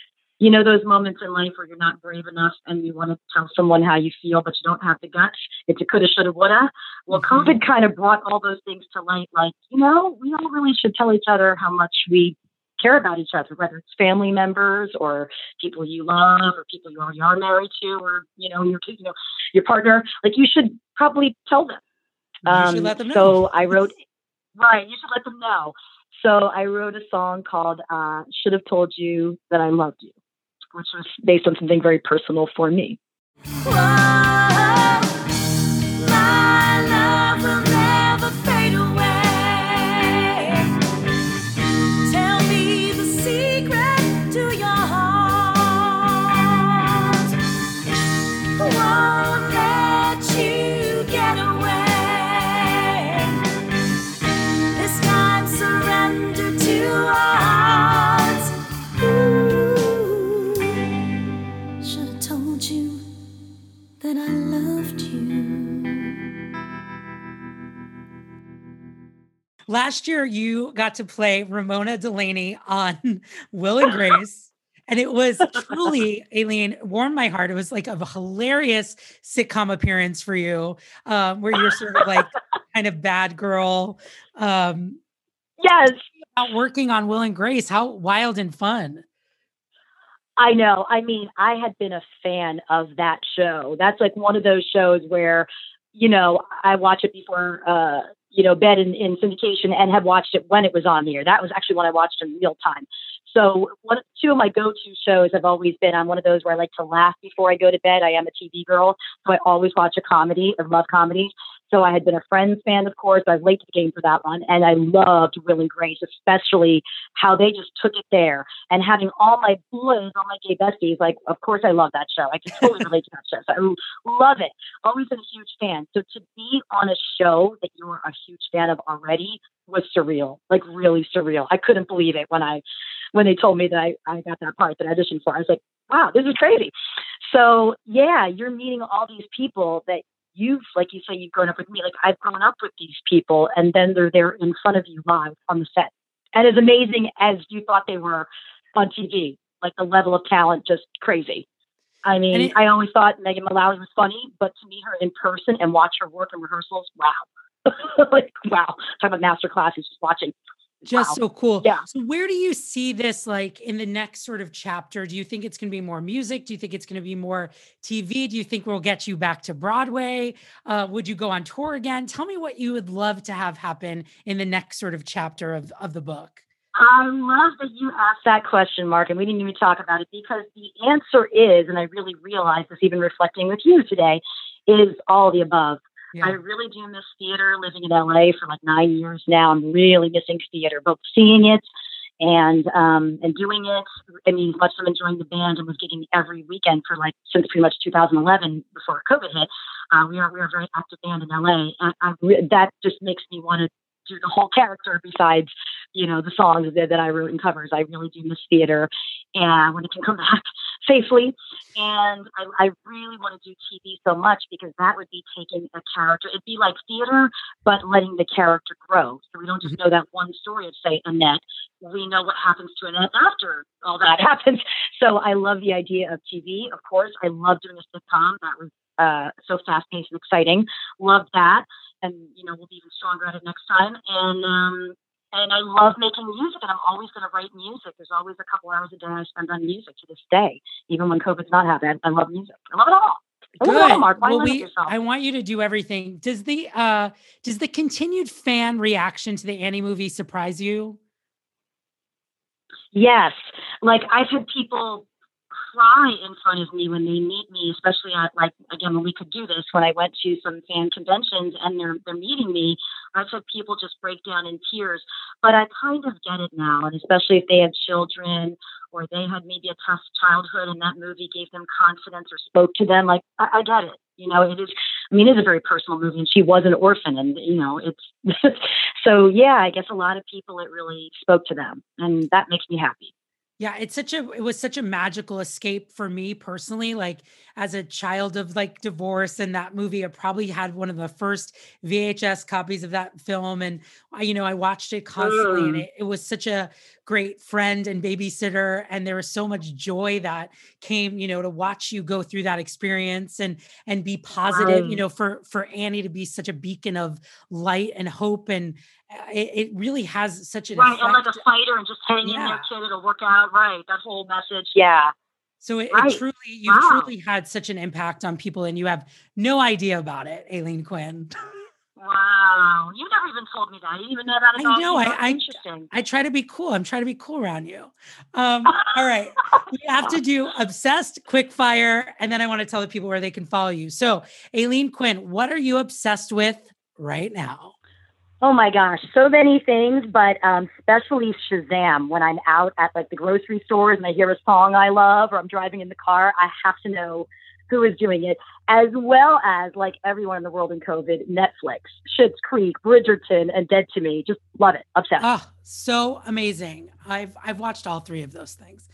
you know, those moments in life where you're not brave enough and you want to tell someone how you feel, but you don't have the guts. It's a coulda, shoulda, woulda. Well, COVID kind of brought all those things to light. Like, you know, we all really should tell each other how much we care about each other, whether it's family members or people you love or people you already are married to, or, you know, your partner. Like, you should probably tell them. You should let them know. So I wrote, right, you should let them know. So I wrote a song called Should Have Told You That I Loved You, which was based on something very personal for me. Whoa, my love will never fade away. Tell me the secret to your heart. Won't let you get away. This time surrender to our hearts. Ooh, should have told you that I loved you. Last year, you got to play Ramona Delaney on Will and Grace. And it was truly, Aileen, warmed my heart. It was like a hilarious sitcom appearance for you, where you're sort of like kind of bad girl. Yes. About working on Will and Grace, how wild and fun. I know. I mean, I had been a fan of that show. That's like one of those shows where, you know, I watch it before, bed in syndication, and have watched it when it was on the air. That was actually when I watched in real time. So two of my go-to shows have always been, I'm one of those where I like to laugh before I go to bed. I am a TV girl, so I always watch a comedy. I love comedies. So I had been a Friends fan, of course. I was late to the game for that one. And I loved Will and Grace, especially how they just took it there. And having all my boys, all my gay besties, like, of course I love that show. I can totally relate to that show. So I love it. Always been a huge fan. So to be on a show that you were a huge fan of already was surreal, like really surreal. I couldn't believe it when they told me that I got that part that I auditioned for. I was like, wow, this is crazy. So yeah, you're meeting all these people that like you say, you've grown up with me. Like, I've grown up with these people, and then they're there in front of you live on the set. And as amazing as you thought they were on TV, like the level of talent, just crazy. I mean, I always thought Megan Mullally was funny, but to meet her in person and watch her work in rehearsals, wow. Like, wow. Talking about master classes, just watching. Just wow. So cool. Yeah. So where do you see this, like, in the next sort of chapter? Do you think it's going to be more music? Do you think it's going to be more TV? Do you think we'll get you back to Broadway? Would you go on tour again? Tell me what you would love to have happen in the next sort of chapter of the book. I love that you asked that question, Mark, and we didn't even talk about it, because the answer is, and I really realized this even reflecting with you today, is all the above. Yeah. I really do miss theater. Living in LA for like 9 years now, I'm really missing theater, both seeing it and doing it. I mean, as much as I'm enjoying the band and was gigging every weekend for like since pretty much 2011 before COVID hit. We are a very active band in LA, and that just makes me want to do the whole character besides, you know, the songs that I wrote in covers. I really do miss theater, and when it can come back safely. And I really want to do TV so much, because that would be taking a character. It'd be like theater, but letting the character grow. So we don't just know that one story of, say, Annette. We know what happens to Annette after all that happens. So I love the idea of TV, of course. I love doing a sitcom. That was so fast-paced and exciting. Love that. And, you know, we'll be even stronger at it next time. And I love making music, and I'm always going to write music. There's always a couple hours a day I spend on music to this day, even when COVID's not happening. I love music. I love it all. I love it all, Mark. Why limit yourself? I want you to do everything. Does the continued fan reaction to the Annie movie surprise you? Yes. Like, I've had people cry in front of me when they meet me, especially at, like, again, when we could do this, when I went to some fan conventions and they're meeting me. I've had people just break down in tears, but I kind of get it now. And especially if they have children, or they had maybe a tough childhood and that movie gave them confidence or spoke to them. Like, I get it. You know, it is a very personal movie, and she was an orphan, and, you know, it's, so yeah, I guess a lot of people, it really spoke to them, and that makes me happy. Yeah, it was such a magical escape for me personally. Like, as a child of like divorce and that movie, I probably had one of the first VHS copies of that film. And I watched it constantly, and it was such a great friend and babysitter. And there was so much joy that came, to watch you go through that experience and be positive, for Annie to be such a beacon of light and hope. And it really has such an effect. And like a fighter and just hang in there, kid, it'll work out. Right. That whole message. Yeah. So you've truly had such an impact on people, and you have no idea about it, Aileen Quinn. Wow. You never even told me that. You didn't even know that about I know. me. Interesting. I try to be cool. I'm trying to be cool around you. All right. We have to do obsessed, quick fire, and then I want to tell the people where they can follow you. So, Aileen Quinn, what are you obsessed with right now? Oh my gosh, so many things, but especially Shazam. When I'm out at like the grocery stores and I hear a song I love, or I'm driving in the car, I have to know who is doing it, as well as, like everyone in the world in COVID, Netflix, Schitt's Creek, Bridgerton, and Dead to Me. Just love it. Obsessed. Oh, so amazing. I've watched all three of those things.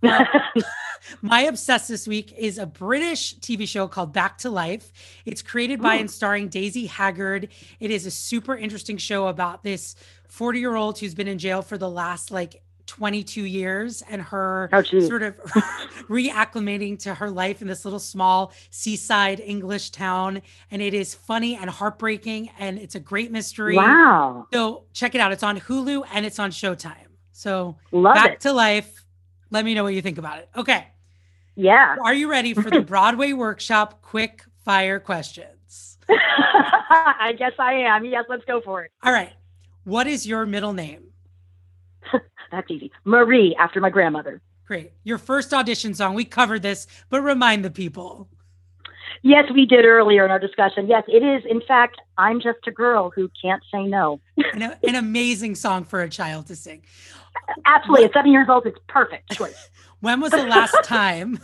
My obsessed this week is a British TV show called Back to Life. It's created by and starring Daisy Haggard. It is a super interesting show about this 40-year-old who's been in jail for the last 22 years, and her sort of reacclimating to her life in this little small seaside English town. And it is funny and heartbreaking, and it's a great mystery. Wow. So check it out. It's on Hulu and it's on Showtime. So Love Back it. to Life. Let me know what you think about it. Okay. Yeah. Are you ready for the Broadway Workshop quick fire questions? I guess I am. Yes, let's go for it. All right. What is your middle name? That's easy. Marie, after my grandmother. Great. Your first audition song. We covered this, but remind the people. Yes, we did earlier in our discussion. Yes, it is. In fact, I'm just a girl who can't say no. An amazing song for a child to sing. Absolutely. At 7 years old, it's perfect choice. When was the last time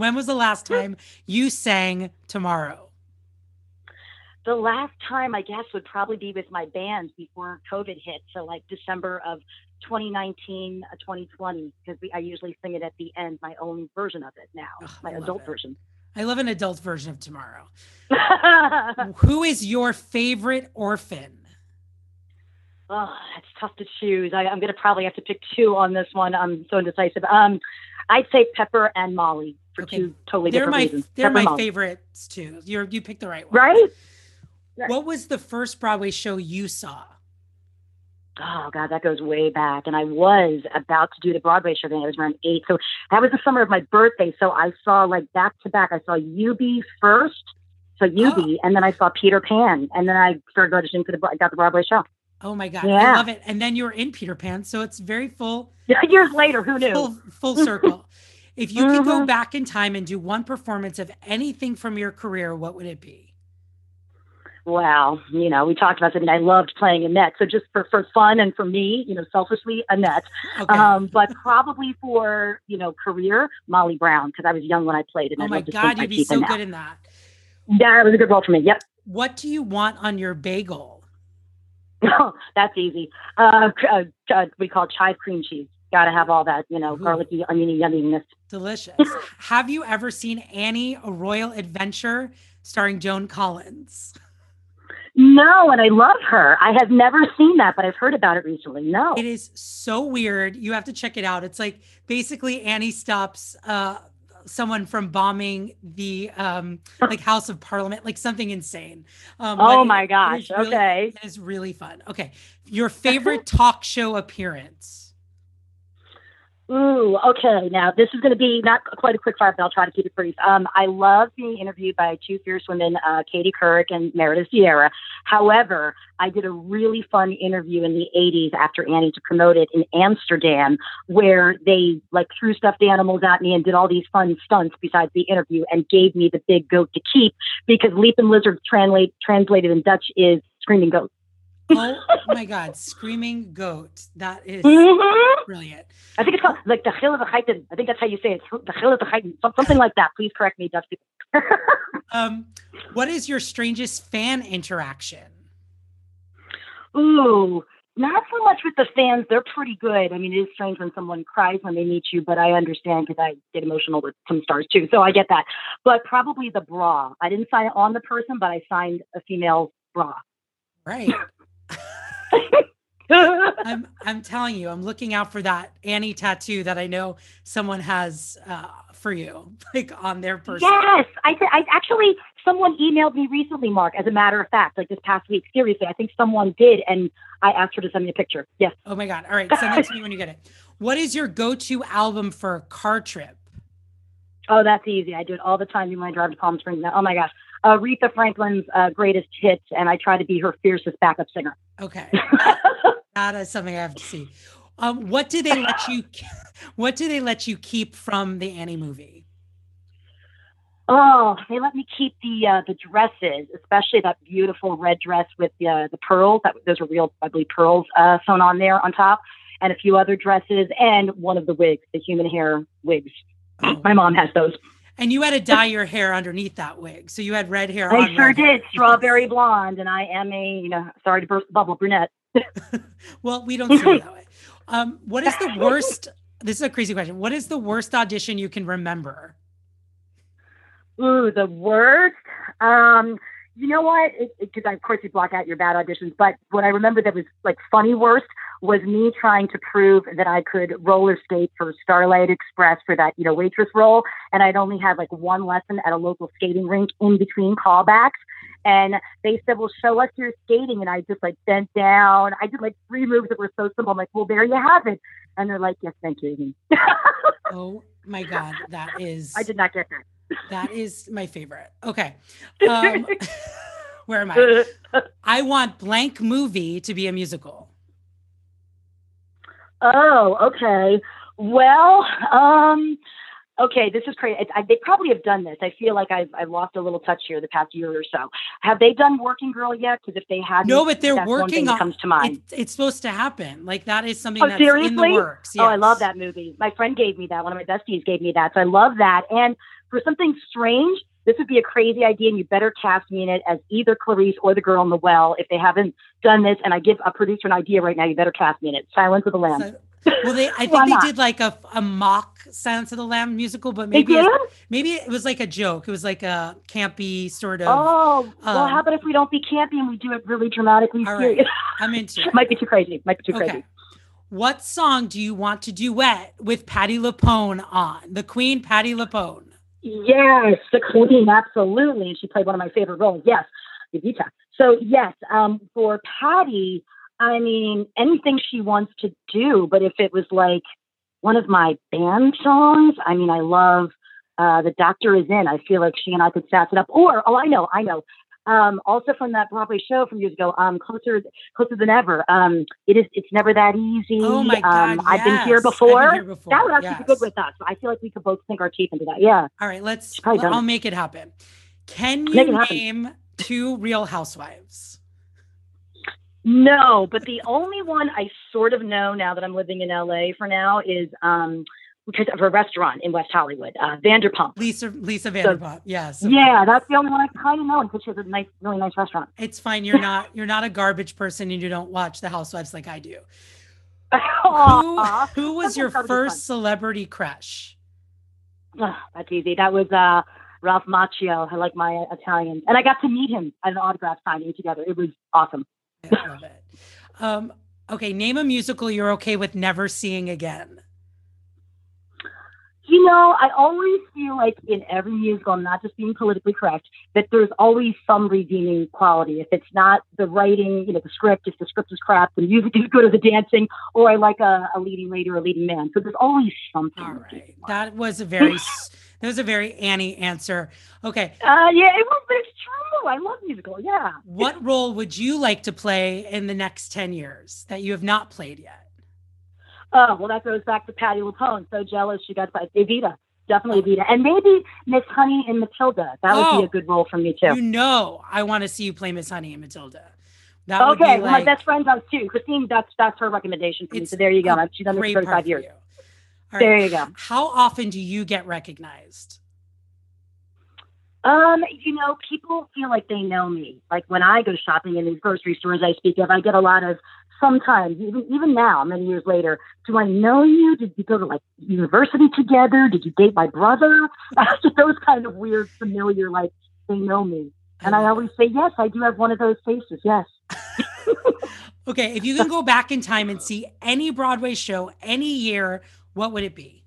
you sang Tomorrow? The last time, I guess, would probably be with my band before COVID hit. So like December of 2019, 2020, because I usually sing it at the end, my own version of it now, my adult version. I love an adult version of Tomorrow. Who is your favorite orphan? Oh, that's tough to choose. I'm going to probably have to pick two on this one. I'm so indecisive. I'd say Pepper and Molly for two totally different reasons. They're my favorites too. You picked the right one. Right? What was the first Broadway show you saw? Oh God, that goes way back. And I was about to do the Broadway show then. I was around 8. So that was the summer of my birthday. So I saw back to back. I saw UB first. So UB, and then I saw Peter Pan. And then I started auditioning I got the Broadway show. Oh my God. Yeah. I love it. And then you were in Peter Pan. So it's very full. Years later, who knew? Full circle. If you could go back in time and do one performance of anything from your career, what would it be? Well, we talked about something. I loved playing Annette. So just for fun and for me, selfishly, Annette. Okay. But probably for, career, Molly Brown, because I was young when I played it. Oh my God, you'd be so good in that. Yeah, it was a good role for me. Yep. What do you want on your bagel? Oh, that's easy. We call it chive cream cheese. Got to have all that, garlicky, oniony, yumminess. Delicious. Have you ever seen Annie, A Royal Adventure, starring Joan Collins? No, and I love her. I have never seen that, but I've heard about it recently. No. It is so weird. You have to check it out. It's like basically Annie stops someone from bombing the House of Parliament, like something insane. Oh my gosh. Okay. It is really fun. Okay. Your favorite talk show appearance? Ooh, okay. Now, this is going to be not quite a quick fire, but I'll try to keep it brief. I love being interviewed by two fierce women, Katie Couric and Meredith Vieira. However, I did a really fun interview in the 80s after Annie to promote it in Amsterdam, where they threw stuffed animals at me and did all these fun stunts besides the interview and gave me the big goat to keep, because Leaping Lizard translated in Dutch is screaming goat. Oh my God, screaming goat. That is brilliant. I think it's called the Gil of the Geiten. I think that's how you say it. The Gil of the Geiten. Something like that. Please correct me, Dutch people. What is your strangest fan interaction? Ooh, not so much with the fans. They're pretty good. I mean, it is strange when someone cries when they meet you, but I understand because I get emotional with some stars too. So I get that. But probably the bra. I didn't sign on the person, but I signed a female bra. Right. I'm telling you, I'm looking out for that Annie tattoo that I know someone has for you, like on their person. Yes, I actually, someone emailed me recently, Mark, as a matter of fact, like this past week. Seriously, I think someone did, and I asked her to send me a picture. Yes. Oh my God. All right, send that to me when you get it. What is your go-to album for a car trip? Oh, that's easy. I do it all the time when I drive to Palm Springs now. Oh my gosh. Aretha Franklin's greatest hits, and I try to be her fiercest backup singer. Okay. That is something I have to see. What do they let you keep from the Annie movie? Oh, they let me keep the dresses, especially that beautiful red dress with the pearls. Those are real, I believe, pearls sewn on there on top, and a few other dresses, and one of the wigs, the human hair wigs. Oh. My mom has those. And you had to dye your hair underneath that wig, so you had red hair. I sure did, strawberry blonde, and I am a sorry to burst the bubble, brunette. Well, we don't see it that way. What is the worst? This is a crazy question. What is the worst audition you can remember? Ooh, the worst. You know what? Because of course you block out your bad auditions, but what I remember that was like funny worst was me trying to prove that I could roller skate for Starlight Express for that, waitress role. And I'd only had like one lesson at a local skating rink in between callbacks. And they said, well, show us your skating. And I just like bent down. I did like 3 moves that were so simple. I'm like, well, there you have it. And they're like, yes, thank you. Oh my God. That is, I did not get that. That is my favorite. Okay. Where am I? I want blank movie to be a musical. Oh, okay. Well, okay, this is crazy. They probably have done this. I feel like I've lost a little touch here the past year or so. Have they done Working Girl yet? Because if they haven't, no, but they're working one thing that comes to mind. It's supposed to happen. Like that is something that's seriously? in the works. Yes. Oh, I love that movie. My friend gave me that. One of my besties gave me that. So I love that. And for something strange, this would be a crazy idea, and you better cast me in it as either Clarice or the girl in the well. If they haven't done this, and I give a producer an idea right now, you better cast me in it. Silence of the Lambs. Well, I think they did like a mock Silence of the Lambs musical, but maybe it was like a joke. It was like a campy sort of. Oh, well, how about if we don't be campy and we do it really dramatically serious? Right. I'm into it. Might be too crazy. Crazy. What song do you want to duet with Patti LuPone on? The Queen, Patti LuPone. Yes, the Queen, absolutely. And she played one of my favorite roles. Yes, Evita. So yes, for Patti, I mean, anything she wants to do, but if it was like one of my band songs, I mean, I love The Doctor Is In. I feel like she and I could sass it up. Or, I know. Also from that Broadway show from years ago, Closer Than Ever. It's Never That Easy. Oh my God, yes. I've been here before. That would actually be good with us. I feel like we could both sink our teeth into that. Yeah. All right, I'll make it happen. Can you name 2 Real Housewives? No, but the only one I sort of know now that I'm living in LA for now is because of her restaurant in West Hollywood, Vanderpump. Lisa Vanderpump. Yes. Yeah, that's the only one I kind of know because she has a really nice restaurant. It's fine. You're not a garbage person, and you don't watch The Housewives like I do. Who was your first celebrity crush? Oh, that's easy. That was Ralph Macchio. I like my Italian, and I got to meet him at an autograph signing together. It was awesome. I love it. Okay, name a musical you're okay with never seeing again. I always feel like in every musical, I'm not just being politically correct, that there's always some redeeming quality. If it's not the writing, the script, if the script is crap, the music is good or the dancing, or I like a leading lady or a leading man. So there's always something. All right. That was a very Annie answer. Okay. Yeah, it was, but it's true. I love musicals. Yeah. What role would you like to play in the next 10 years that you have not played yet? Oh, well, that goes back to Patti LuPone. So jealous she got Evita. Definitely Evita. And maybe Miss Honey in Matilda. That would be a good role for me, too. I want to see you play Miss Honey in Matilda. That would be well, my best friend does, too. Christine, that's her recommendation for me. So there you go. She's done this for 35 years. Right. There you go. How often do you get recognized? People feel like they know me. Like when I go shopping in these grocery stores I speak of, I get a lot of, sometimes, even now, many years later, do I know you? Did you go to like university together? Did you date my brother? Those kind of weird, familiar, like they know me. And I always say, yes, I do have one of those faces. Yes. Okay, if you can go back in time and see any Broadway show, any year, what would it be?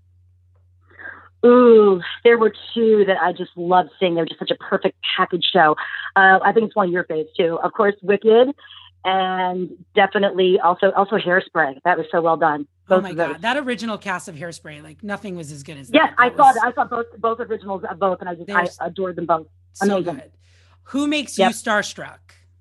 Ooh, there were two that I just loved seeing. They were just such a perfect package show. I think it's one of your faves too. Of course, Wicked, and definitely also Hairspray. That was so well done. Oh my God, that original cast of Hairspray, like nothing was as good as that. Yes, I saw both originals of both, and I adored them both. So Amazing. good. Who makes you starstruck?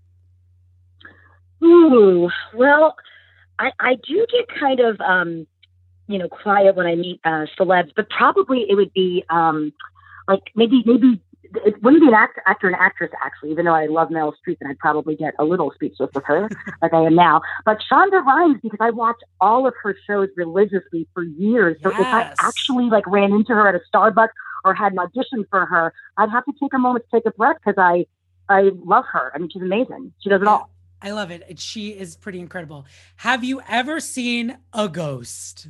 Ooh, well, I do get kind of quiet when I meet celebs, but probably it would be like maybe it wouldn't be an actor and actress, actually, even though I love Meryl Streep and I'd probably get a little speechless with her like I am now. But Shonda Rhimes, because I watched all of her shows religiously for years. So if I actually like ran into her at a Starbucks or had an audition for her, I'd have to take a moment to take a breath because I love her. I mean, she's amazing. She does it all. I love it. She is pretty incredible. Have you ever seen a ghost?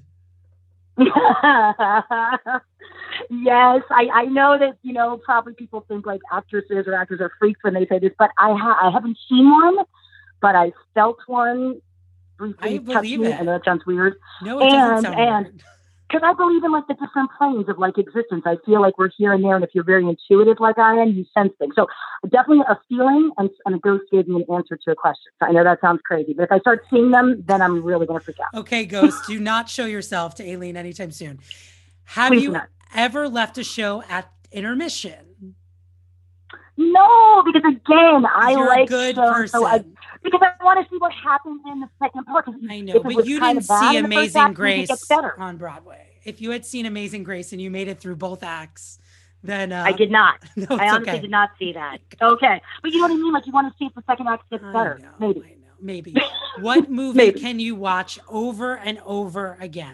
Yes, I know that, probably people think like actresses or actors are freaks when they say this, but I haven't seen one, but I felt one briefly. I believe it. I know that sounds weird. No, it doesn't sound weird. Because I believe in like the different planes of like existence. I feel like we're here and there, and if you're very intuitive like I am, you sense things. So definitely a feeling, and a ghost gave me an answer to a question. So I know that sounds crazy, but if I start seeing them, then I'm really going to freak out. Okay, ghost, do not show yourself to Aileen anytime soon. Have you ever left a show at intermission? No, because again, I You're like a good shows, person. because I want to see what happens in the second part. I know, but you didn't see Amazing Grace on Broadway. If you had seen Amazing Grace and you made it through both acts, then I did not. No, I honestly did not see that. Okay, but you know what I mean? Like you want to see if the second act gets better. Maybe. What movie can you watch over and over again?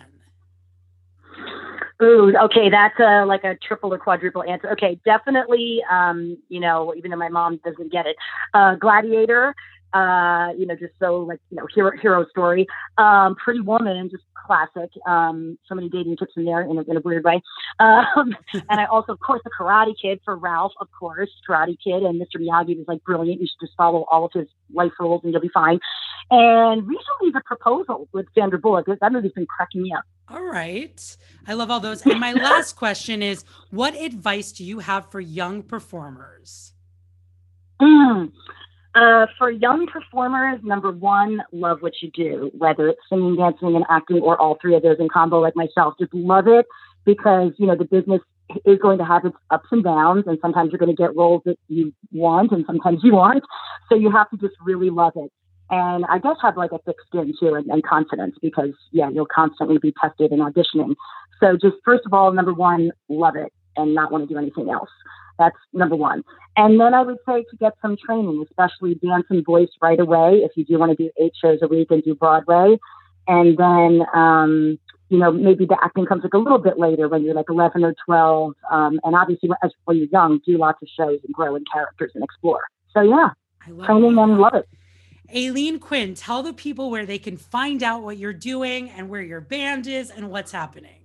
Ooh, okay, that's like a triple or quadruple answer. Okay, definitely. Even though my mom doesn't get it, Gladiator. Just so like hero story. Pretty Woman, just classic. So many dating tips in there in a weird way. And I also, of course, the Karate Kid for Ralph. Of course, Karate Kid, and Mr. Miyagi was like brilliant. You should just follow all of his life rules and you'll be fine. And recently, The Proposal with Sandra Bullock. That movie's been cracking me up. All right. I love all those. And my last question is, what advice do you have for young performers? For young performers, number one, love what you do, whether it's singing, dancing, and acting, or all three of those in combo like myself. Just love it because, the business is going to have its ups and downs, and sometimes you're going to get roles that you want and sometimes you aren't. So you have to just really love it. And I guess have like a thick skin too and confidence because, you'll constantly be tested and auditioning. So just first of all, number one, love it and not want to do anything else. That's number one. And then I would say to get some training, especially dance and voice right away if you do want to do 8 shows a week and do Broadway. And then, maybe the acting comes like a little bit later when you're like 11 or 12. And obviously when you're young, do lots of shows and grow in characters and explore. So training and love it. Aileen Quinn, tell the people where they can find out what you're doing and where your band is and what's happening.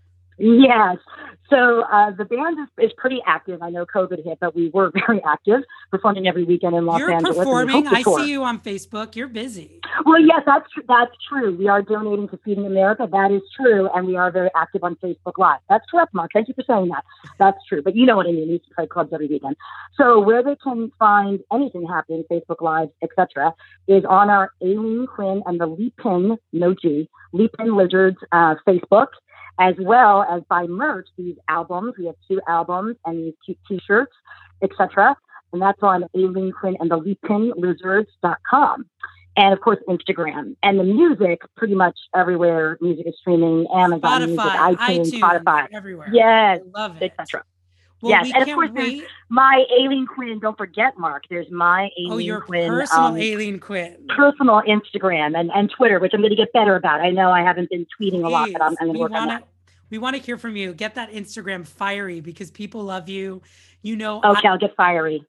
Yes. So the band is pretty active. I know COVID hit, but we were very active, performing every weekend in Los Angeles. You're performing. I see you on Facebook. You're busy. Well, yes, that's true. We are donating to Feeding America. That is true. And we are very active on Facebook Live. That's correct, Mark. Thank you for saying that. That's true. But you know what I mean. We used to play clubs every weekend. So where they can find anything happening, Facebook Live, etc., is on our Aileen Quinn and the Leapin, no G, Leapin Lizards Facebook, as well as buy merch, these albums. We have 2 albums and these cute t-shirts, etc. And that's on Aileen Quinn and the LeapinLizards.com. And of course, Instagram. And the music, pretty much everywhere music is streaming, Amazon Music, iTunes, Spotify. Everywhere. Yes. I love it. Etc. Well, yes, and of course, there's my Aileen Quinn. Don't forget, Mark. There's my Aileen Quinn. Personal Aileen Quinn. Personal Instagram and Twitter, which I'm going to get better about. I know I haven't been tweeting a lot, but I'm going to work on that. We want to hear from you. Get that Instagram fiery because people love you. Okay, I'll get fiery.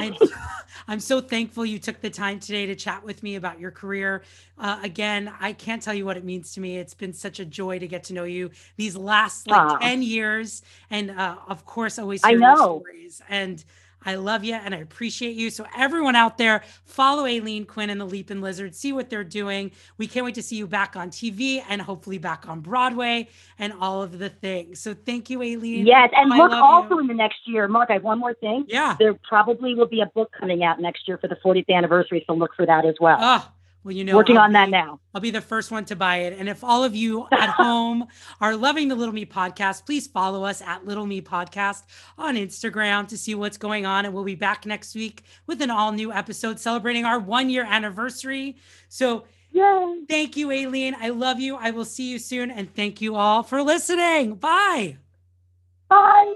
I'm so thankful you took the time today to chat with me about your career. Again, I can't tell you what it means to me. It's been such a joy to get to know you these last 10 years. And of course, always hear your stories. And I love you and I appreciate you. So everyone out there, follow Aileen Quinn and the Leapin' Lizard, see what they're doing. We can't wait to see you back on TV and hopefully back on Broadway and all of the things. So thank you, Aileen. Yes, and I look love also you. in the next year, Mark, I have one more thing. Yeah. There probably will be a book coming out next year for the 40th anniversary, so look for that as well. Oh, well, you know, Working on that now. I'll be the first one to buy it. And if all of you at home are loving the Little Me Podcast, please follow us at Little Me Podcast on Instagram to see what's going on. And we'll be back next week with an all new episode celebrating our 1-year anniversary. So Yay. thank you, Aileen. I love you. I will see you soon. And thank you all for listening. Bye. Bye.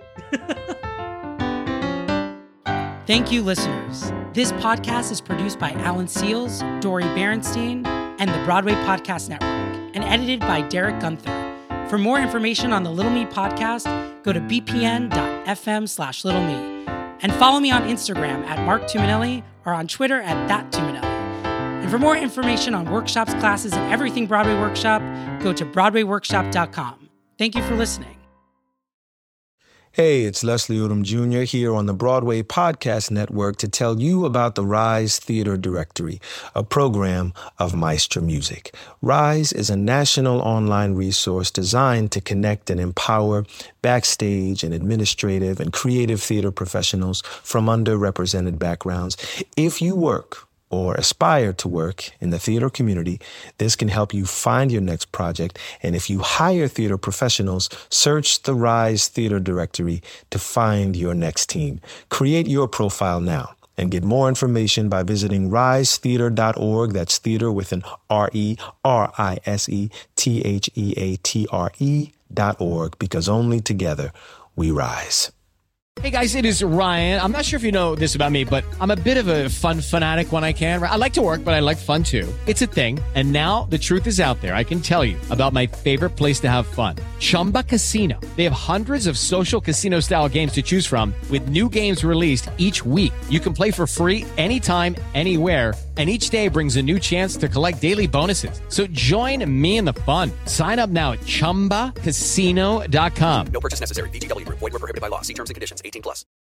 Thank you, listeners. This podcast is produced by Alan Seals, Dori Berenstein, and the Broadway Podcast Network, and edited by Derek Gunther. For more information on the Little Me Podcast, go to bpn.fm/littleme. And follow me on Instagram at Mark Tuminelli or on Twitter at @ThatTuminelli. And for more information on workshops, classes, and everything Broadway Workshop, go to BroadwayWorkshop.com. Thank you for listening. Hey, it's Leslie Odom Jr. here on the Broadway Podcast Network to tell you about the Rise Theater Directory, a program of Maestro Music. Rise is a national online resource designed to connect and empower backstage and administrative and creative theater professionals from underrepresented backgrounds. If you work or aspire to work in the theater community, this can help you find your next project. And if you hire theater professionals, search the Rise Theater Directory to find your next team. Create your profile now and get more information by visiting risetheater.org. That's theater with an RERISETHEATRE.org, because only together we rise. Hey guys, it is Ryan. I'm not sure if you know this about me, but I'm a bit of a fun fanatic when I can. I like to work, but I like fun too. It's a thing. And now the truth is out there. I can tell you about my favorite place to have fun. Chumba Casino. They have hundreds of social casino style games to choose from with new games released each week. You can play for free anytime, anywhere. And each day brings a new chance to collect daily bonuses. So join me in the fun. Sign up now at ChumbaCasino.com. No purchase necessary. VGW Group. Void where prohibited by law. See terms and conditions. 18+.